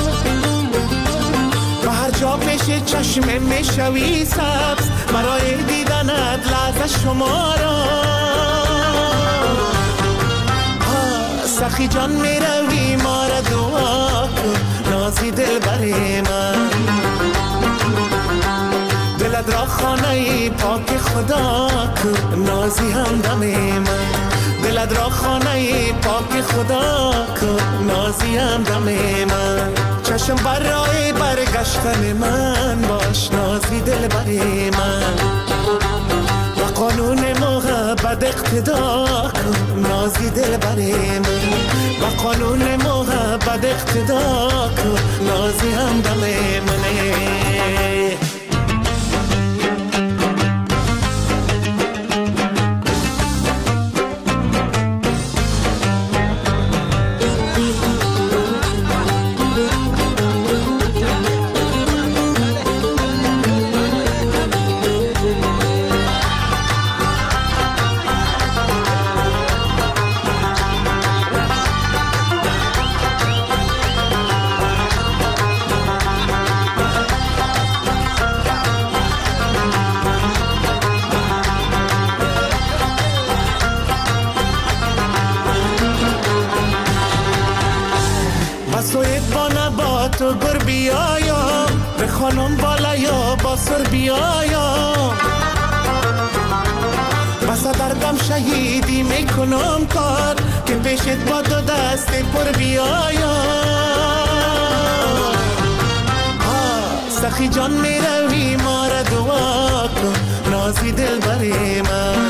و هر جا پیش چشم میشوی سبز برای دیدنت لحظه شمارم، سخی جان میروی ما را دعا کن نازی دل بری من، دلت را خانه پاک خدا کن نازی همدم من، دلت را خانه پاک خدا کن نازی همدم من، چشم برای برگشتن من باش نازی دل بری من، و قانون محبت اقتدا کن نازی دل بری من، و قانون محبت اقتدا کن نازی همدم منه. بیایم به خانم بالا یا با سر بیایم بسا دردم شهیدی میکنم کار که پیشت با دو دست پر بیایم سخی جان میروی ما را دعا کن نازی دل بری من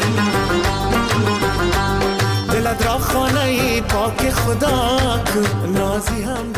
دلت را خانه پاک خدا کن نازی هم